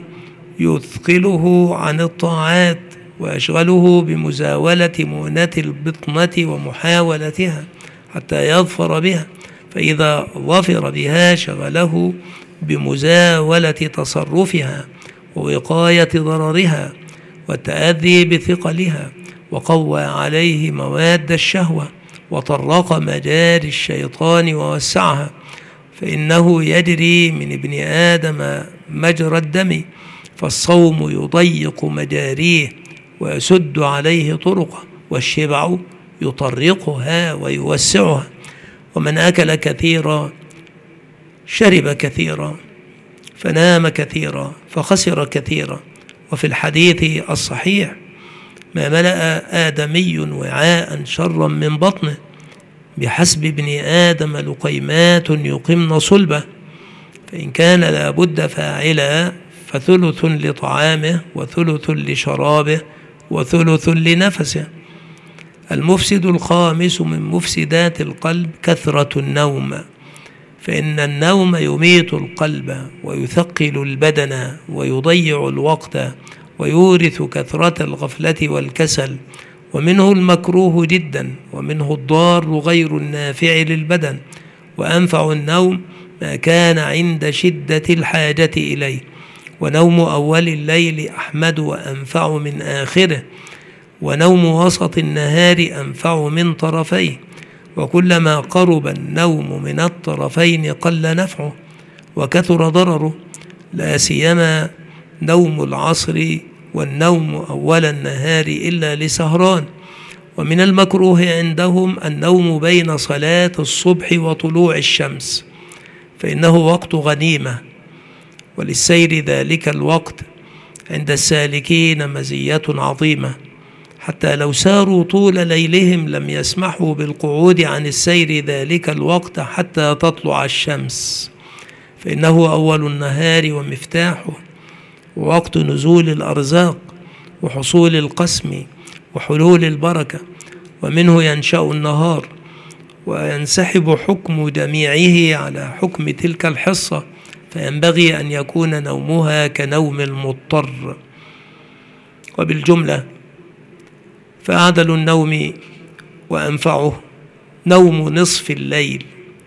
يثقله عن الطاعات ويشغله بمزاولة مؤنة البطنة ومحاولتها حتى يظفر بها، فإذا ظفر بها شغله بمزاولة تصرفها ووقاية ضررها والتأذي بثقلها، وقوى عليه مواد الشهوة وطرق مجاري الشيطان ووسعها، فإنه يجري من ابن آدم مجرى الدم، فالصوم يضيق مجاريه ويسد عليه طرقه، والشبع يطرقها ويوسعها. ومن أكل كثيرا شرب كثيرا فنام كثيرا فخسر كثيرا. وفي الحديث الصحيح: ما ملأ آدمي وعاء شرا من بطنه، بحسب ابن آدم لقيمات يقمن صلبه، فإن كان لابد فاعلا فثلث لطعامه وثلث لشرابه وثلث لنفسه. المفسد الخامس من مفسدات القلب كثرة النوم، فإن النوم يميت القلب ويثقل البدن ويضيع الوقت ويورث كثرة الغفلة والكسل، ومنه المكروه جدا ومنه الضار غير النافع للبدن. وأنفع النوم ما كان عند شدة الحاجة إليه، ونوم أول الليل أحمد وأنفع من آخره، ونوم وسط النهار أنفع من طرفيه، وكلما قرب النوم من الطرفين قل نفعه وكثر ضرره، لا سيما نوم العصر والنوم أول النهار إلا لسهران. ومن المكروه عندهم النوم بين صلاة الصبح وطلوع الشمس، فإنه وقت غنيمة، وللسير ذلك الوقت عند السالكين مزية عظيمة، حتى لو ساروا طول ليلهم لم يسمحوا بالقعود عن السير ذلك الوقت حتى تطلع الشمس، فإنه أول النهار ومفتاحه، ووقت نزول الأرزاق وحصول القسم وحلول البركة، ومنه ينشأ النهار وينسحب حكم جميعه على حكم تلك الحصة، فينبغي أن يكون نومها كنوم المضطر. وبالجملة فأعدل النوم وأنفعه نوم نصف الليل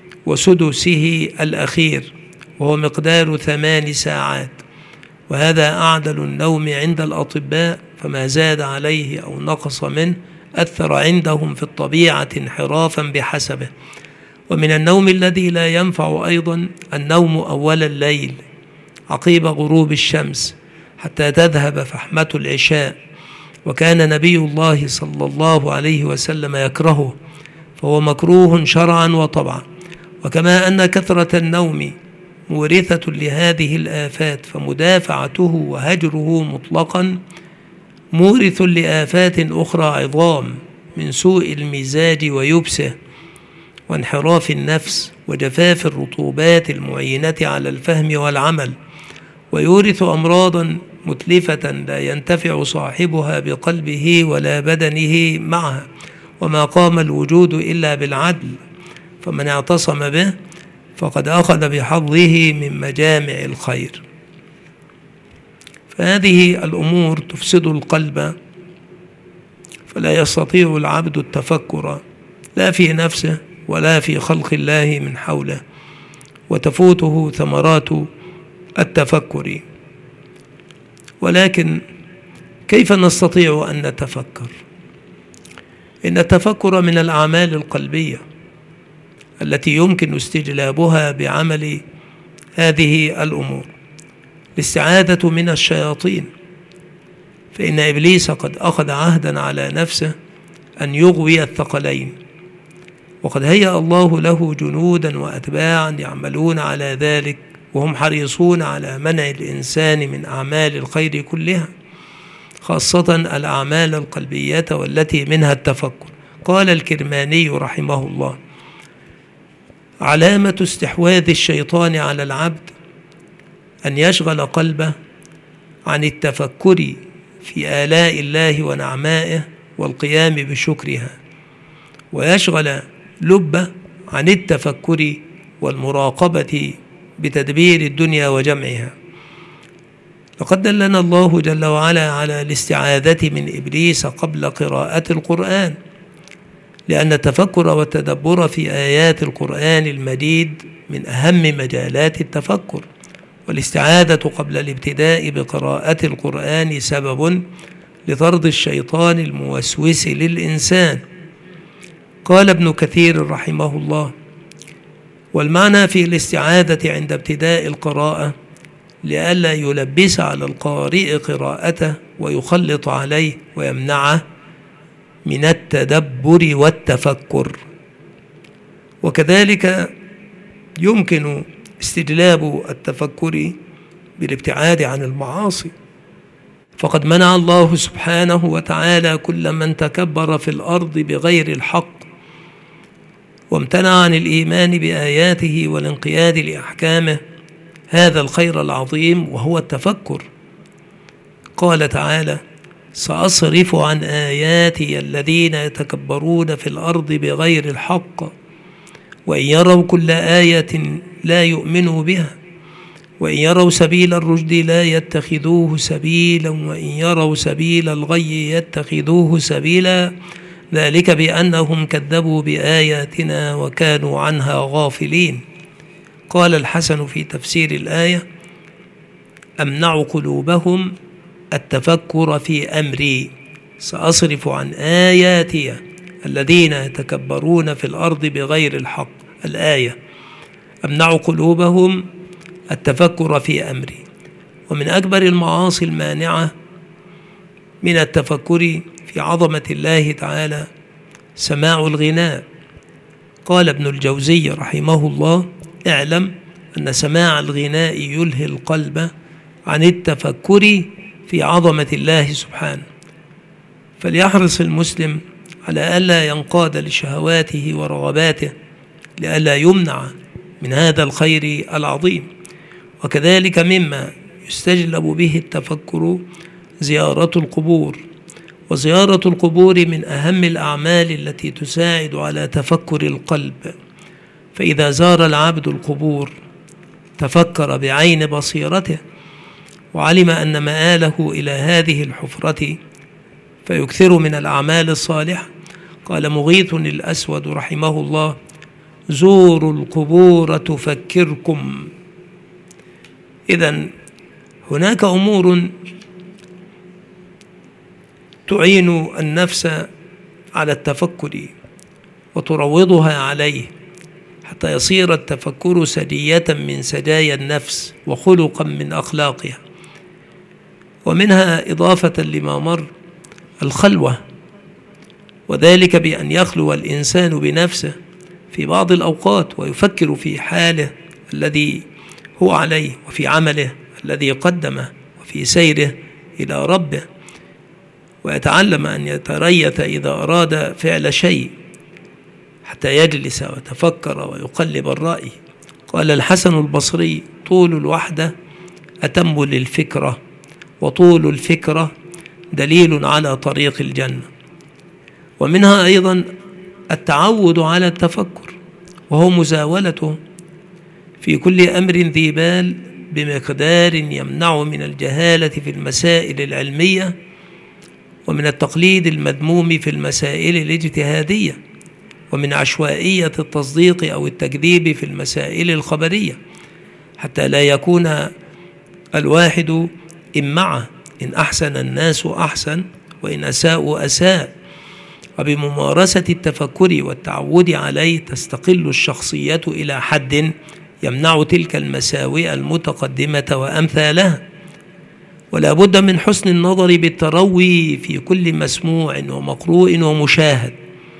وسدسه الأخير، وهو مقدار ثمان ساعات، وهذا أعدل النوم عند الأطباء، فما زاد عليه أو نقص منه أثر عندهم في الطبيعة انحرافا بحسبه. ومن النوم الذي لا ينفع أيضا النوم أول الليل عقيب غروب الشمس حتى تذهب فحمة العشاء، وكان نبي الله صلى الله عليه وسلم يكرهه، فهو مكروه شرعا وطبعا. وكما أن كثرة النوم مورثة لهذه الآفات، فمدافعته وهجره مطلقا مورث لآفات أخرى عظام من سوء المزاج ويبسه وانحراف النفس وجفاف الرطوبات المعينة على الفهم والعمل، ويورث أمراضا متلفة لا ينتفع صاحبها بقلبه ولا بدنه معها، وما قام الوجود إلا بالعدل، فمن اعتصم به فقد أخذ بحظه من مجامع الخير. فهذه الأمور تفسد القلب، فلا يستطيع العبد التفكر لا في نفسه ولا في خلق الله من حوله، وتفوته ثمرات التفكر. ولكن كيف نستطيع أن نتفكر؟ إن التفكر من الأعمال القلبية التي يمكن استجلابها بعمل هذه الأمور. الاستعاذة من الشياطين، فإن إبليس قد أخذ عهدا على نفسه أن يغوي الثقلين، وقد هيأ الله له جنودا وأتباعا يعملون على ذلك، وهم حريصون على منع الإنسان من أعمال الخير كلها، خاصة الأعمال القلبية والتي منها التفكر. قال الكرماني رحمه الله: علامة استحواذ الشيطان على العبد أن يشغل قلبه عن التفكر في آلاء الله ونعمائه والقيام بشكرها، ويشغل لبه عن التفكر والمراقبة بتدبير الدنيا وجمعها. لقد دلنا الله جل وعلا على الاستعاذة من إبليس قبل قراءة القرآن، لأن التفكر والتدبر في آيات القرآن المجيد من أهم مجالات التفكر، والاستعاذة قبل الابتداء بقراءة القرآن سبب لطرد الشيطان الموسوس للإنسان. قال ابن كثير رحمه الله: والمعنى في الاستعاذة عند ابتداء القراءة لئلا يلبس على القارئ قراءته ويخلط عليه ويمنعه من التدبر والتفكر. وكذلك يمكن استجلاب التفكر بالابتعاد عن المعاصي، فقد منع الله سبحانه وتعالى كل من تكبر في الأرض بغير الحق، وامتنع عن الإيمان بآياته والانقياد لأحكامه هذا الخير العظيم وهو التفكر. قال تعالى: سأصرف عن آياتي الذين يتكبرون في الأرض بغير الحق وإن يروا كل آية لا يؤمنوا بها وإن يروا سبيل الرشد لا يتخذوه سبيلا وإن يروا سبيل الغي يتخذوه سبيلا ذلك بأنهم كذبوا بآياتنا وكانوا عنها غافلين. قال الحسن في تفسير الآية: أمنع قلوبهم التفكر في أمري، سأصرف عن آياتي الذين يتكبرون في الأرض بغير الحق. الآية: أمنع قلوبهم التفكر في أمري. ومن أكبر المعاصي المانعة من التفكر في عظمة الله تعالى سماع الغناء. قال ابن الجوزي رحمه الله: اعلم أن سماع الغناء يلهي القلب عن التفكر في عظمة الله سبحانه، فليحرص المسلم على ألا ينقاد لشهواته ورغباته لئلا يمنع من هذا الخير العظيم. وكذلك مما يستجلب به التفكر زيارة القبور، وزيارة القبور من أهم الأعمال التي تساعد على تفكر القلب، فإذا زار العبد القبور تفكر بعين بصيرته وعلم أن مآله إلى هذه الحفرة فيكثر من الأعمال الصالحة. قال مغيث الأسود رحمه الله: زوروا القبور تفكركم. إذن هناك أمور تعين النفس على التفكر وتروضها عليه حتى يصير التفكر سجية من سجايا النفس وخلقا من أخلاقها. ومنها إضافة لما مر الخلوة، وذلك بأن يخلو الإنسان بنفسه في بعض الأوقات ويفكر في حاله الذي هو عليه وفي عمله الذي قدمه وفي سيره إلى ربه، ويتعلم أن يتريث إذا أراد فعل شيء حتى يجلس ويتفكر ويقلب الرأي. قال الحسن البصري: طول الوحدة أتم للفكرة، وطول الفكرة دليل على طريق الجنة. ومنها أيضا التعود على التفكر، وهو مزاولته في كل أمر ذي بال بمقدار يمنع من الجهالة في المسائل العلمية ومن التقليد المذموم في المسائل الاجتهادية، ومن عشوائية التصديق أو التكذيب في المسائل الخبرية، حتى لا يكون الواحد إمعة، إن أحسن الناس أحسن وإن أساءوا أساء. وبممارسة التفكر والتعود عليه تستقل الشخصية إلى حد يمنع تلك المساوئ المتقدمة وأمثالها. ولا بد من حسن النظر بالتروي في كل مسموع ومقروء ومشاهد،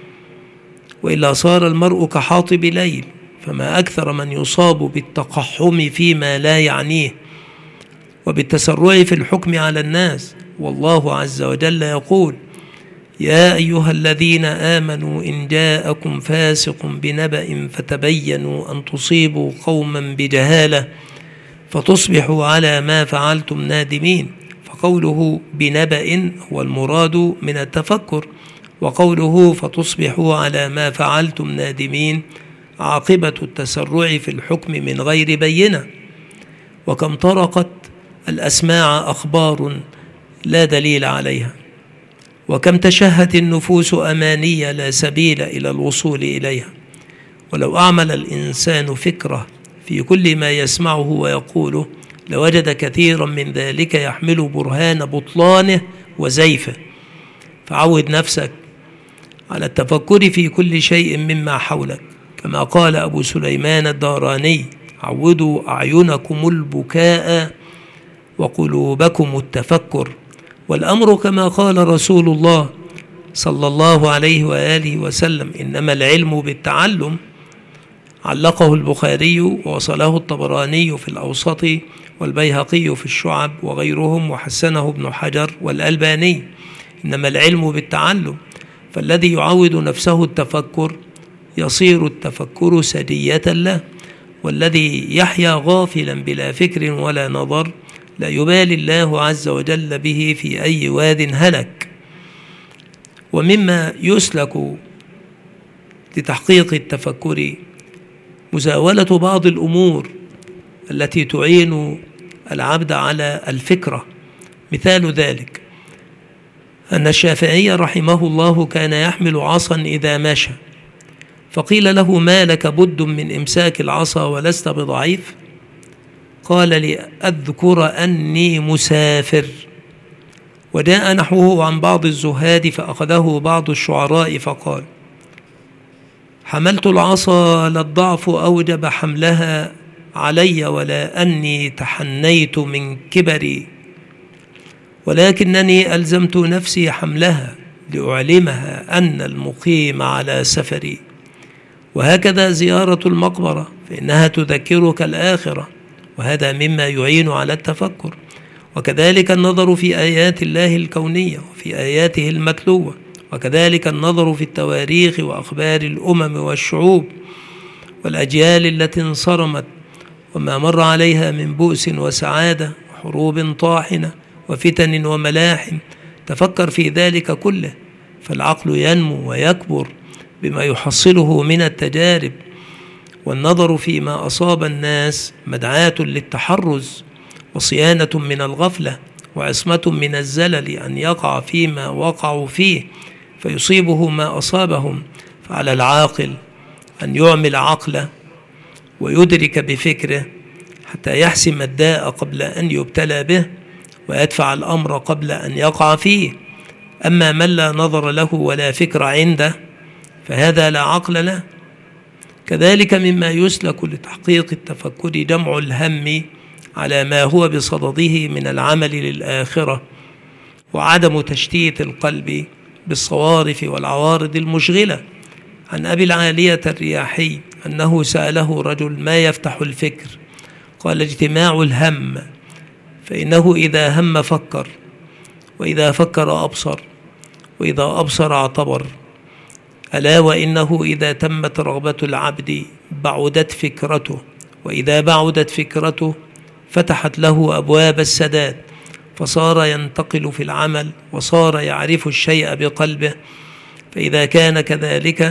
وإلا صار المرء كحاطب ليل، فما أكثر من يصاب بالتقحم فيما لا يعنيه وبالتسرع في الحكم على الناس. والله عز وجل يقول: يا أيها الذين آمنوا إن جاءكم فاسق بنبأ فتبينوا أن تصيبوا قوما بجهالة فتصبحوا على ما فعلتم نادمين. فقوله بنبأ هو المراد من التفكر، وقوله فتصبحوا على ما فعلتم نادمين عاقبة التسرع في الحكم من غير بينة. وكم طرقت الأسماع أخبار لا دليل عليها، وكم تشهت النفوس أماني لا سبيل إلى الوصول إليها. ولو أعمل الإنسان فكرة في كل ما يسمعه ويقوله لوجد كثيرا من ذلك يحمل برهان بطلانه وزيفه. فعود نفسك على التفكر في كل شيء مما حولك، كما قال أبو سليمان الداراني: عودوا أعينكم البكاء وقلوبكم التفكر. والأمر كما قال رسول الله صلى الله عليه وآله وسلم: إنما العلم بالتعلم. علقه البخاري ووصله الطبراني في الأوسط والبيهقي في الشعب وغيرهم، وحسنه ابن حجر والألباني. إنما العلم بالتعلم، فالذي يعود نفسه التفكر يصير التفكر سجية له، والذي يحيا غافلا بلا فكر ولا نظر لا يبالي الله عز وجل به في أي واد هلك. ومما يسلك لتحقيق التفكر مزاولة بعض الأمور التي تعين العبد على الفكرة. مثال ذلك أن الشافعي رحمه الله كان يحمل عصا إذا مشى، فقيل له: ما لك بد من إمساك العصا ولست بضعيف؟ قال: لأذكر أني مسافر. وجاء نحوه عن بعض الزهاد فأخذه بعض الشعراء فقال: حملت العصا لا الضعف أوجب حملها علي ولا أني تحنيت من كبري، ولكنني ألزمت نفسي حملها لأعلمها أن المقيم على سفري. وهكذا زيارة المقبرة فإنها تذكرك الآخرة، وهذا مما يعين على التفكر. وكذلك النظر في آيات الله الكونية وفي آياته المتلوة، وكذلك النظر في التواريخ وأخبار الأمم والشعوب والأجيال التي انصرمت وما مر عليها من بؤس وسعادة وحروب طاحنة وفتن وملاحم. تفكر في ذلك كله، فالعقل ينمو ويكبر بما يحصله من التجارب. والنظر فيما أصاب الناس مدعاة للتحرز وصيانة من الغفلة وعصمة من الزلل أن يقع فيما وقعوا فيه فيصيبه ما أصابهم. فعلى العاقل أن يعمل عقله ويدرك بفكره حتى يحسم الداء قبل أن يبتلى به ويدفع الأمر قبل أن يقع فيه. أما من لا نظر له ولا فكر عنده فهذا لا عقل له. كذلك مما يسلك لتحقيق التفكر جمع الهم على ما هو بصدده من العمل للآخرة، وعدم تشتيت القلب بالصوارف والعوارض المشغلة. عن أبي العالية الرياحي أنه سأله رجل: ما يفتح الفكر؟ قال: اجتماع الهم، فإنه إذا هم فكر، وإذا فكر أبصر، وإذا أبصر اعتبر. ألا وإنه إذا تمت رغبة العبد بعدت فكرته، وإذا بعدت فكرته فتحت له أبواب السداد، فصار ينتقل في العمل وصار يعرف الشيء بقلبه. فإذا كان كذلك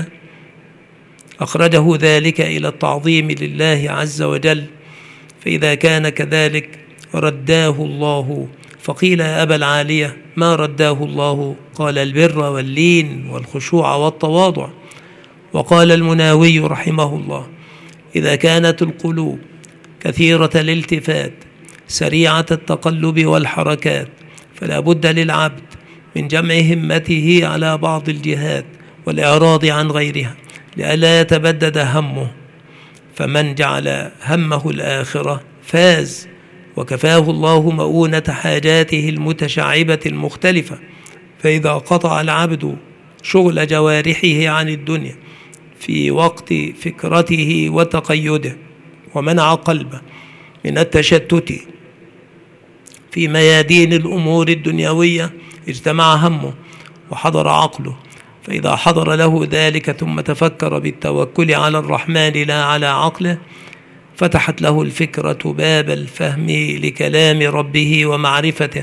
أخرجه ذلك إلى التعظيم لله عز وجل، فإذا كان كذلك رداه الله. فقيل: يا أبا العالية ما رداه الله؟ قال: البر واللين والخشوع والتواضع. وقال المناوي رحمه الله: إذا كانت القلوب كثيرة الالتفات سريعة التقلب والحركات فلا بد للعبد من جمع همته على بعض الجهات والإعراض عن غيرها لئلا يتبدد همه، فمن جعل همه الآخرة فاز وكفاه الله مؤونة حاجاته المتشعبة المختلفة. فإذا قطع العبد شغل جوارحه عن الدنيا في وقت فكرته وتقيده ومنع قلبه من التشتت في ميادين الأمور الدنيوية اجتمع همه وحضر عقله، فإذا حضر له ذلك ثم تفكر بالتوكل على الرحمن لا على عقله فتحت له الفكرة باب الفهم لكلام ربه ومعرفته،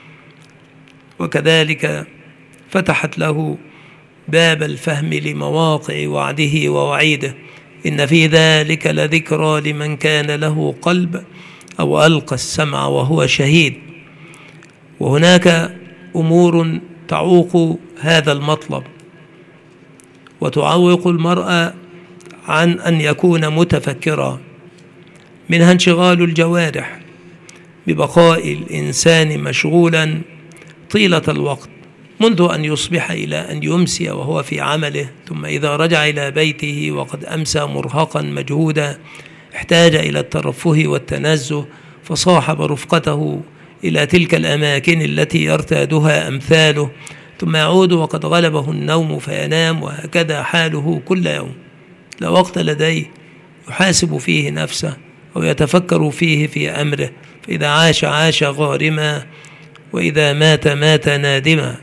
وكذلك فتحت له باب الفهم لمواقع وعده ووعيده: إن في ذلك لذكرى لمن كان له قلب أو ألقى السمع وهو شهيد. وهناك أمور تعوق هذا المطلب وتعوق المرء عن أن يكون متفكرا، منها انشغال الجوارح ببقاء الإنسان مشغولا طيلة الوقت منذ أن يصبح إلى أن يمسي وهو في عمله، ثم إذا رجع إلى بيته وقد أمسى مرهقا مجهودا احتاج إلى الترفه والتنزه فصاحب رفقته إلى تلك الأماكن التي يرتادها أمثاله، ثم يعود وقد غلبه النوم فينام، وهكذا حاله كل يوم. لا وقت لديه يحاسب فيه نفسه أو يتفكر فيه في أمره، فإذا عاش عاش غارما وإذا مات مات نادما.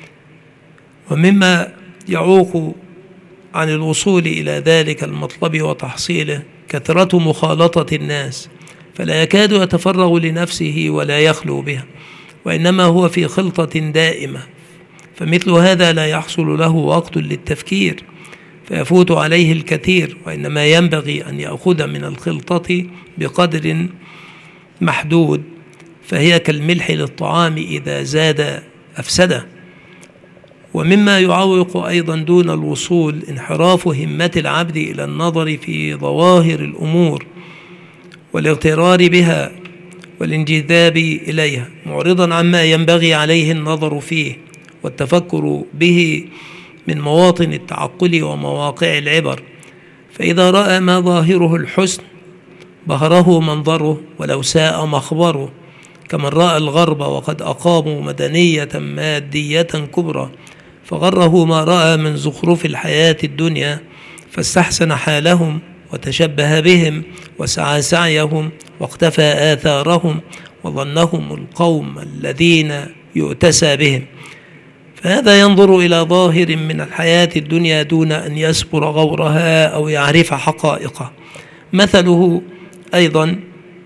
ومما يعوق عن الوصول إلى ذلك المطلب وتحصيله كثرة مخالطة الناس، فلا يكاد يتفرغ لنفسه ولا يخلو بها، وإنما هو في خلطة دائمة، فمثل هذا لا يحصل له وقت للتفكير فيفوت عليه الكثير، وإنما ينبغي أن يأخذ من الخلطة بقدر محدود، فهي كالملح للطعام إذا زاد أفسده. ومما يعوق أيضا دون الوصول انحراف همة العبد إلى النظر في ظواهر الأمور والاغترار بها والانجذاب إليها معرضا عما ينبغي عليه النظر فيه والتفكر به من مواطن التعقل ومواقع العبر، فإذا رأى ما ظاهره الحسن بهره منظره ولو ساء مخبره، كمن رأى الغرب وقد أقاموا مدنية مادية كبرى فغره ما رأى من زخرف الحياة الدنيا فاستحسن حالهم وتشبه بهم وسعى سعيهم واقتفى آثارهم وظنهم القوم الذين يؤتسى بهم، فهذا ينظر إلى ظاهر من الحياة الدنيا دون أن يسبر غورها أو يعرف حقائقها. مثله أيضا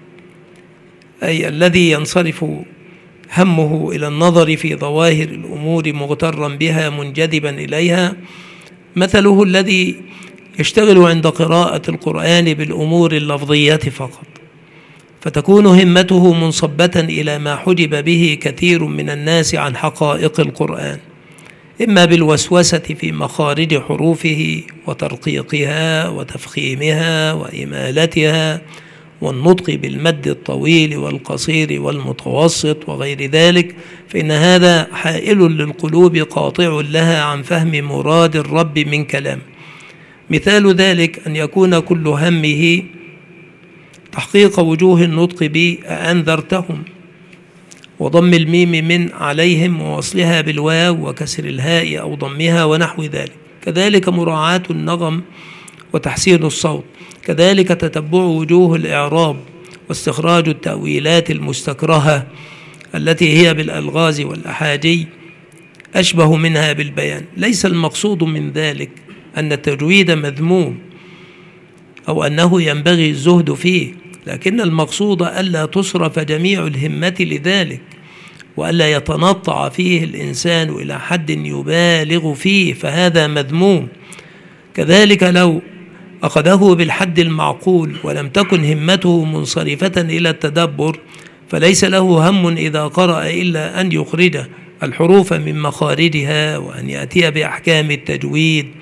أي الذي ينصرف همه إلى النظر في ظواهر الأمور مغترا بها منجذبا إليها، مثله الذي يشتغل عند قراءة القرآن بالأمور اللفظية فقط، فتكون همته منصبة إلى ما حجب به كثير من الناس عن حقائق القرآن، إما بالوسوسة في مخارج حروفه وترقيقها وتفخيمها وإمالتها والنطق بالمد الطويل والقصير والمتوسط وغير ذلك، فإن هذا حائل للقلوب قاطع لها عن فهم مراد الرب من كلام. مثال ذلك أن يكون كل همه تحقيق وجوه النطق بأنذرتهم وضم الميم من عليهم ووصلها بالواو وكسر الهاء أو ضمها ونحو ذلك، كذلك مراعاة النغم وتحسين الصوت، كذلك تتبع وجوه الإعراب واستخراج التأويلات المستكرهة التي هي بالألغاز والأحاجي أشبه منها بالبيان. ليس المقصود من ذلك أن التجويد مذموم أو أنه ينبغي الزهد فيه، لكن المقصود ألا تصرف جميع الهمة لذلك وألا يتنطع فيه الإنسان إلى حد يبالغ فيه، فهذا مذموم. كذلك لو أخذه بالحد المعقول ولم تكن همته منصرفة إلى التدبر فليس له هم إذا قرأ إلا أن يخرج الحروف من مخارجها وأن يأتي بأحكام التجويد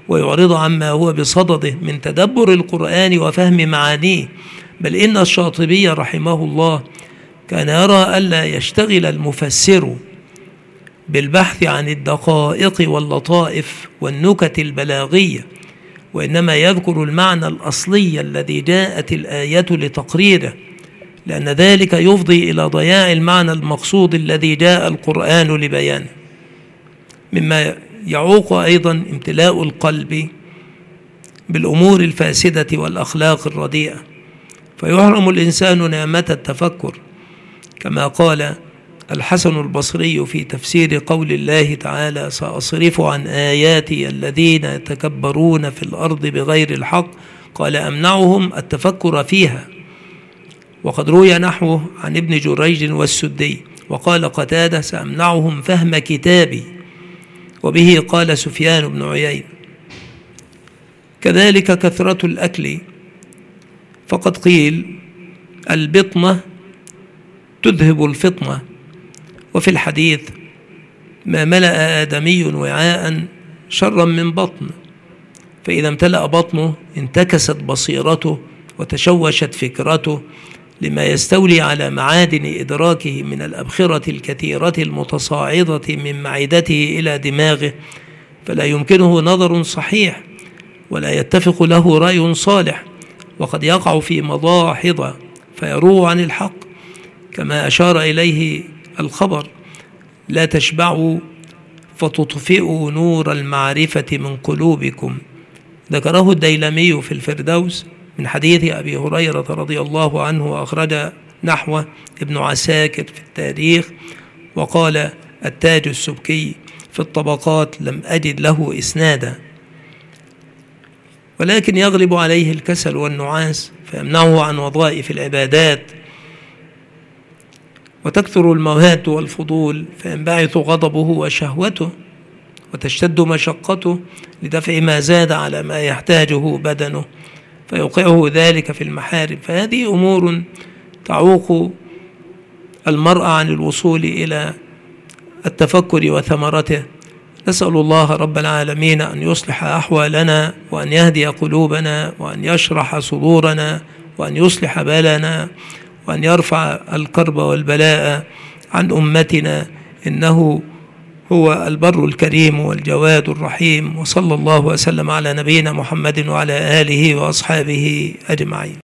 ويعرض عما هو بصدده من تدبر القرآن وفهم معانيه. بل إن الشاطبي رحمه الله كان يرى ألا يشتغل المفسر بالبحث عن الدقائق واللطائف والنكت البلاغية، وإنما يذكر المعنى الأصلي الذي جاءت الآية لتقريره، لأن ذلك يفضي إلى ضياع المعنى المقصود الذي جاء القرآن لبيانه. مما يعوق أيضا امتلاء القلب بالأمور الفاسدة والأخلاق الرديئة، فيحرم الإنسان نعمة التفكر، كما قال الحسن البصري في تفسير قول الله تعالى: سأصرف عن آياتي الذين يتكبرون في الأرض بغير الحق، قال: أمنعهم التفكر فيها. وقد روي نحوه عن ابن جريج والسدي. وقال قتادة: سأمنعهم فهم كتابي. وبه قال سفيان بن عيينة. كذلك كثرة الأكل، فقد قيل: البطنة تذهب الفطنة. وفي الحديث: ما ملأ آدمي وعاء شرا من بطن، فإذا امتلأ بطنه انتكست بصيرته وتشوشت فكرته لما يستولي على معادن إدراكه من الأبخرة الكثيرة المتصاعدة من معدته إلى دماغه، فلا يمكنه نظر صحيح ولا يتفق له رأي صالح، وقد يقع في مضاحض فيروغ عن الحق، كما أشار إليه الخبر: لا تشبعوا فتطفئوا نور المعرفة من قلوبكم. ذكره الديلمي في الفردوس من حديث أبي هريرة رضي الله عنه، وأخرج نحوه ابن عساكر في التاريخ. وقال التاج السبكي في الطبقات: لم أجد له إسنادا. ولكن يغلب عليه الكسل والنعاس فيمنعه عن وظائف العبادات، وتكثر الموهات والفضول فينبعث غضبه وشهوته، وتشتد مشقته لدفع ما زاد على ما يحتاجه بدنه، فيوقعه ذلك في المحارم. فهذه أمور تعوق المرء عن الوصول إلى التفكر وثمرته. نسأل الله رب العالمين أن يصلح أحوالنا، وأن يهدي قلوبنا، وأن يشرح صدورنا، وأن يصلح بالنا، وأن يرفع الكرب والبلاء عن أمتنا، إنه هو البر الكريم والجواد الرحيم. وصلى الله وسلم على نبينا محمد وعلى آله وأصحابه أجمعين.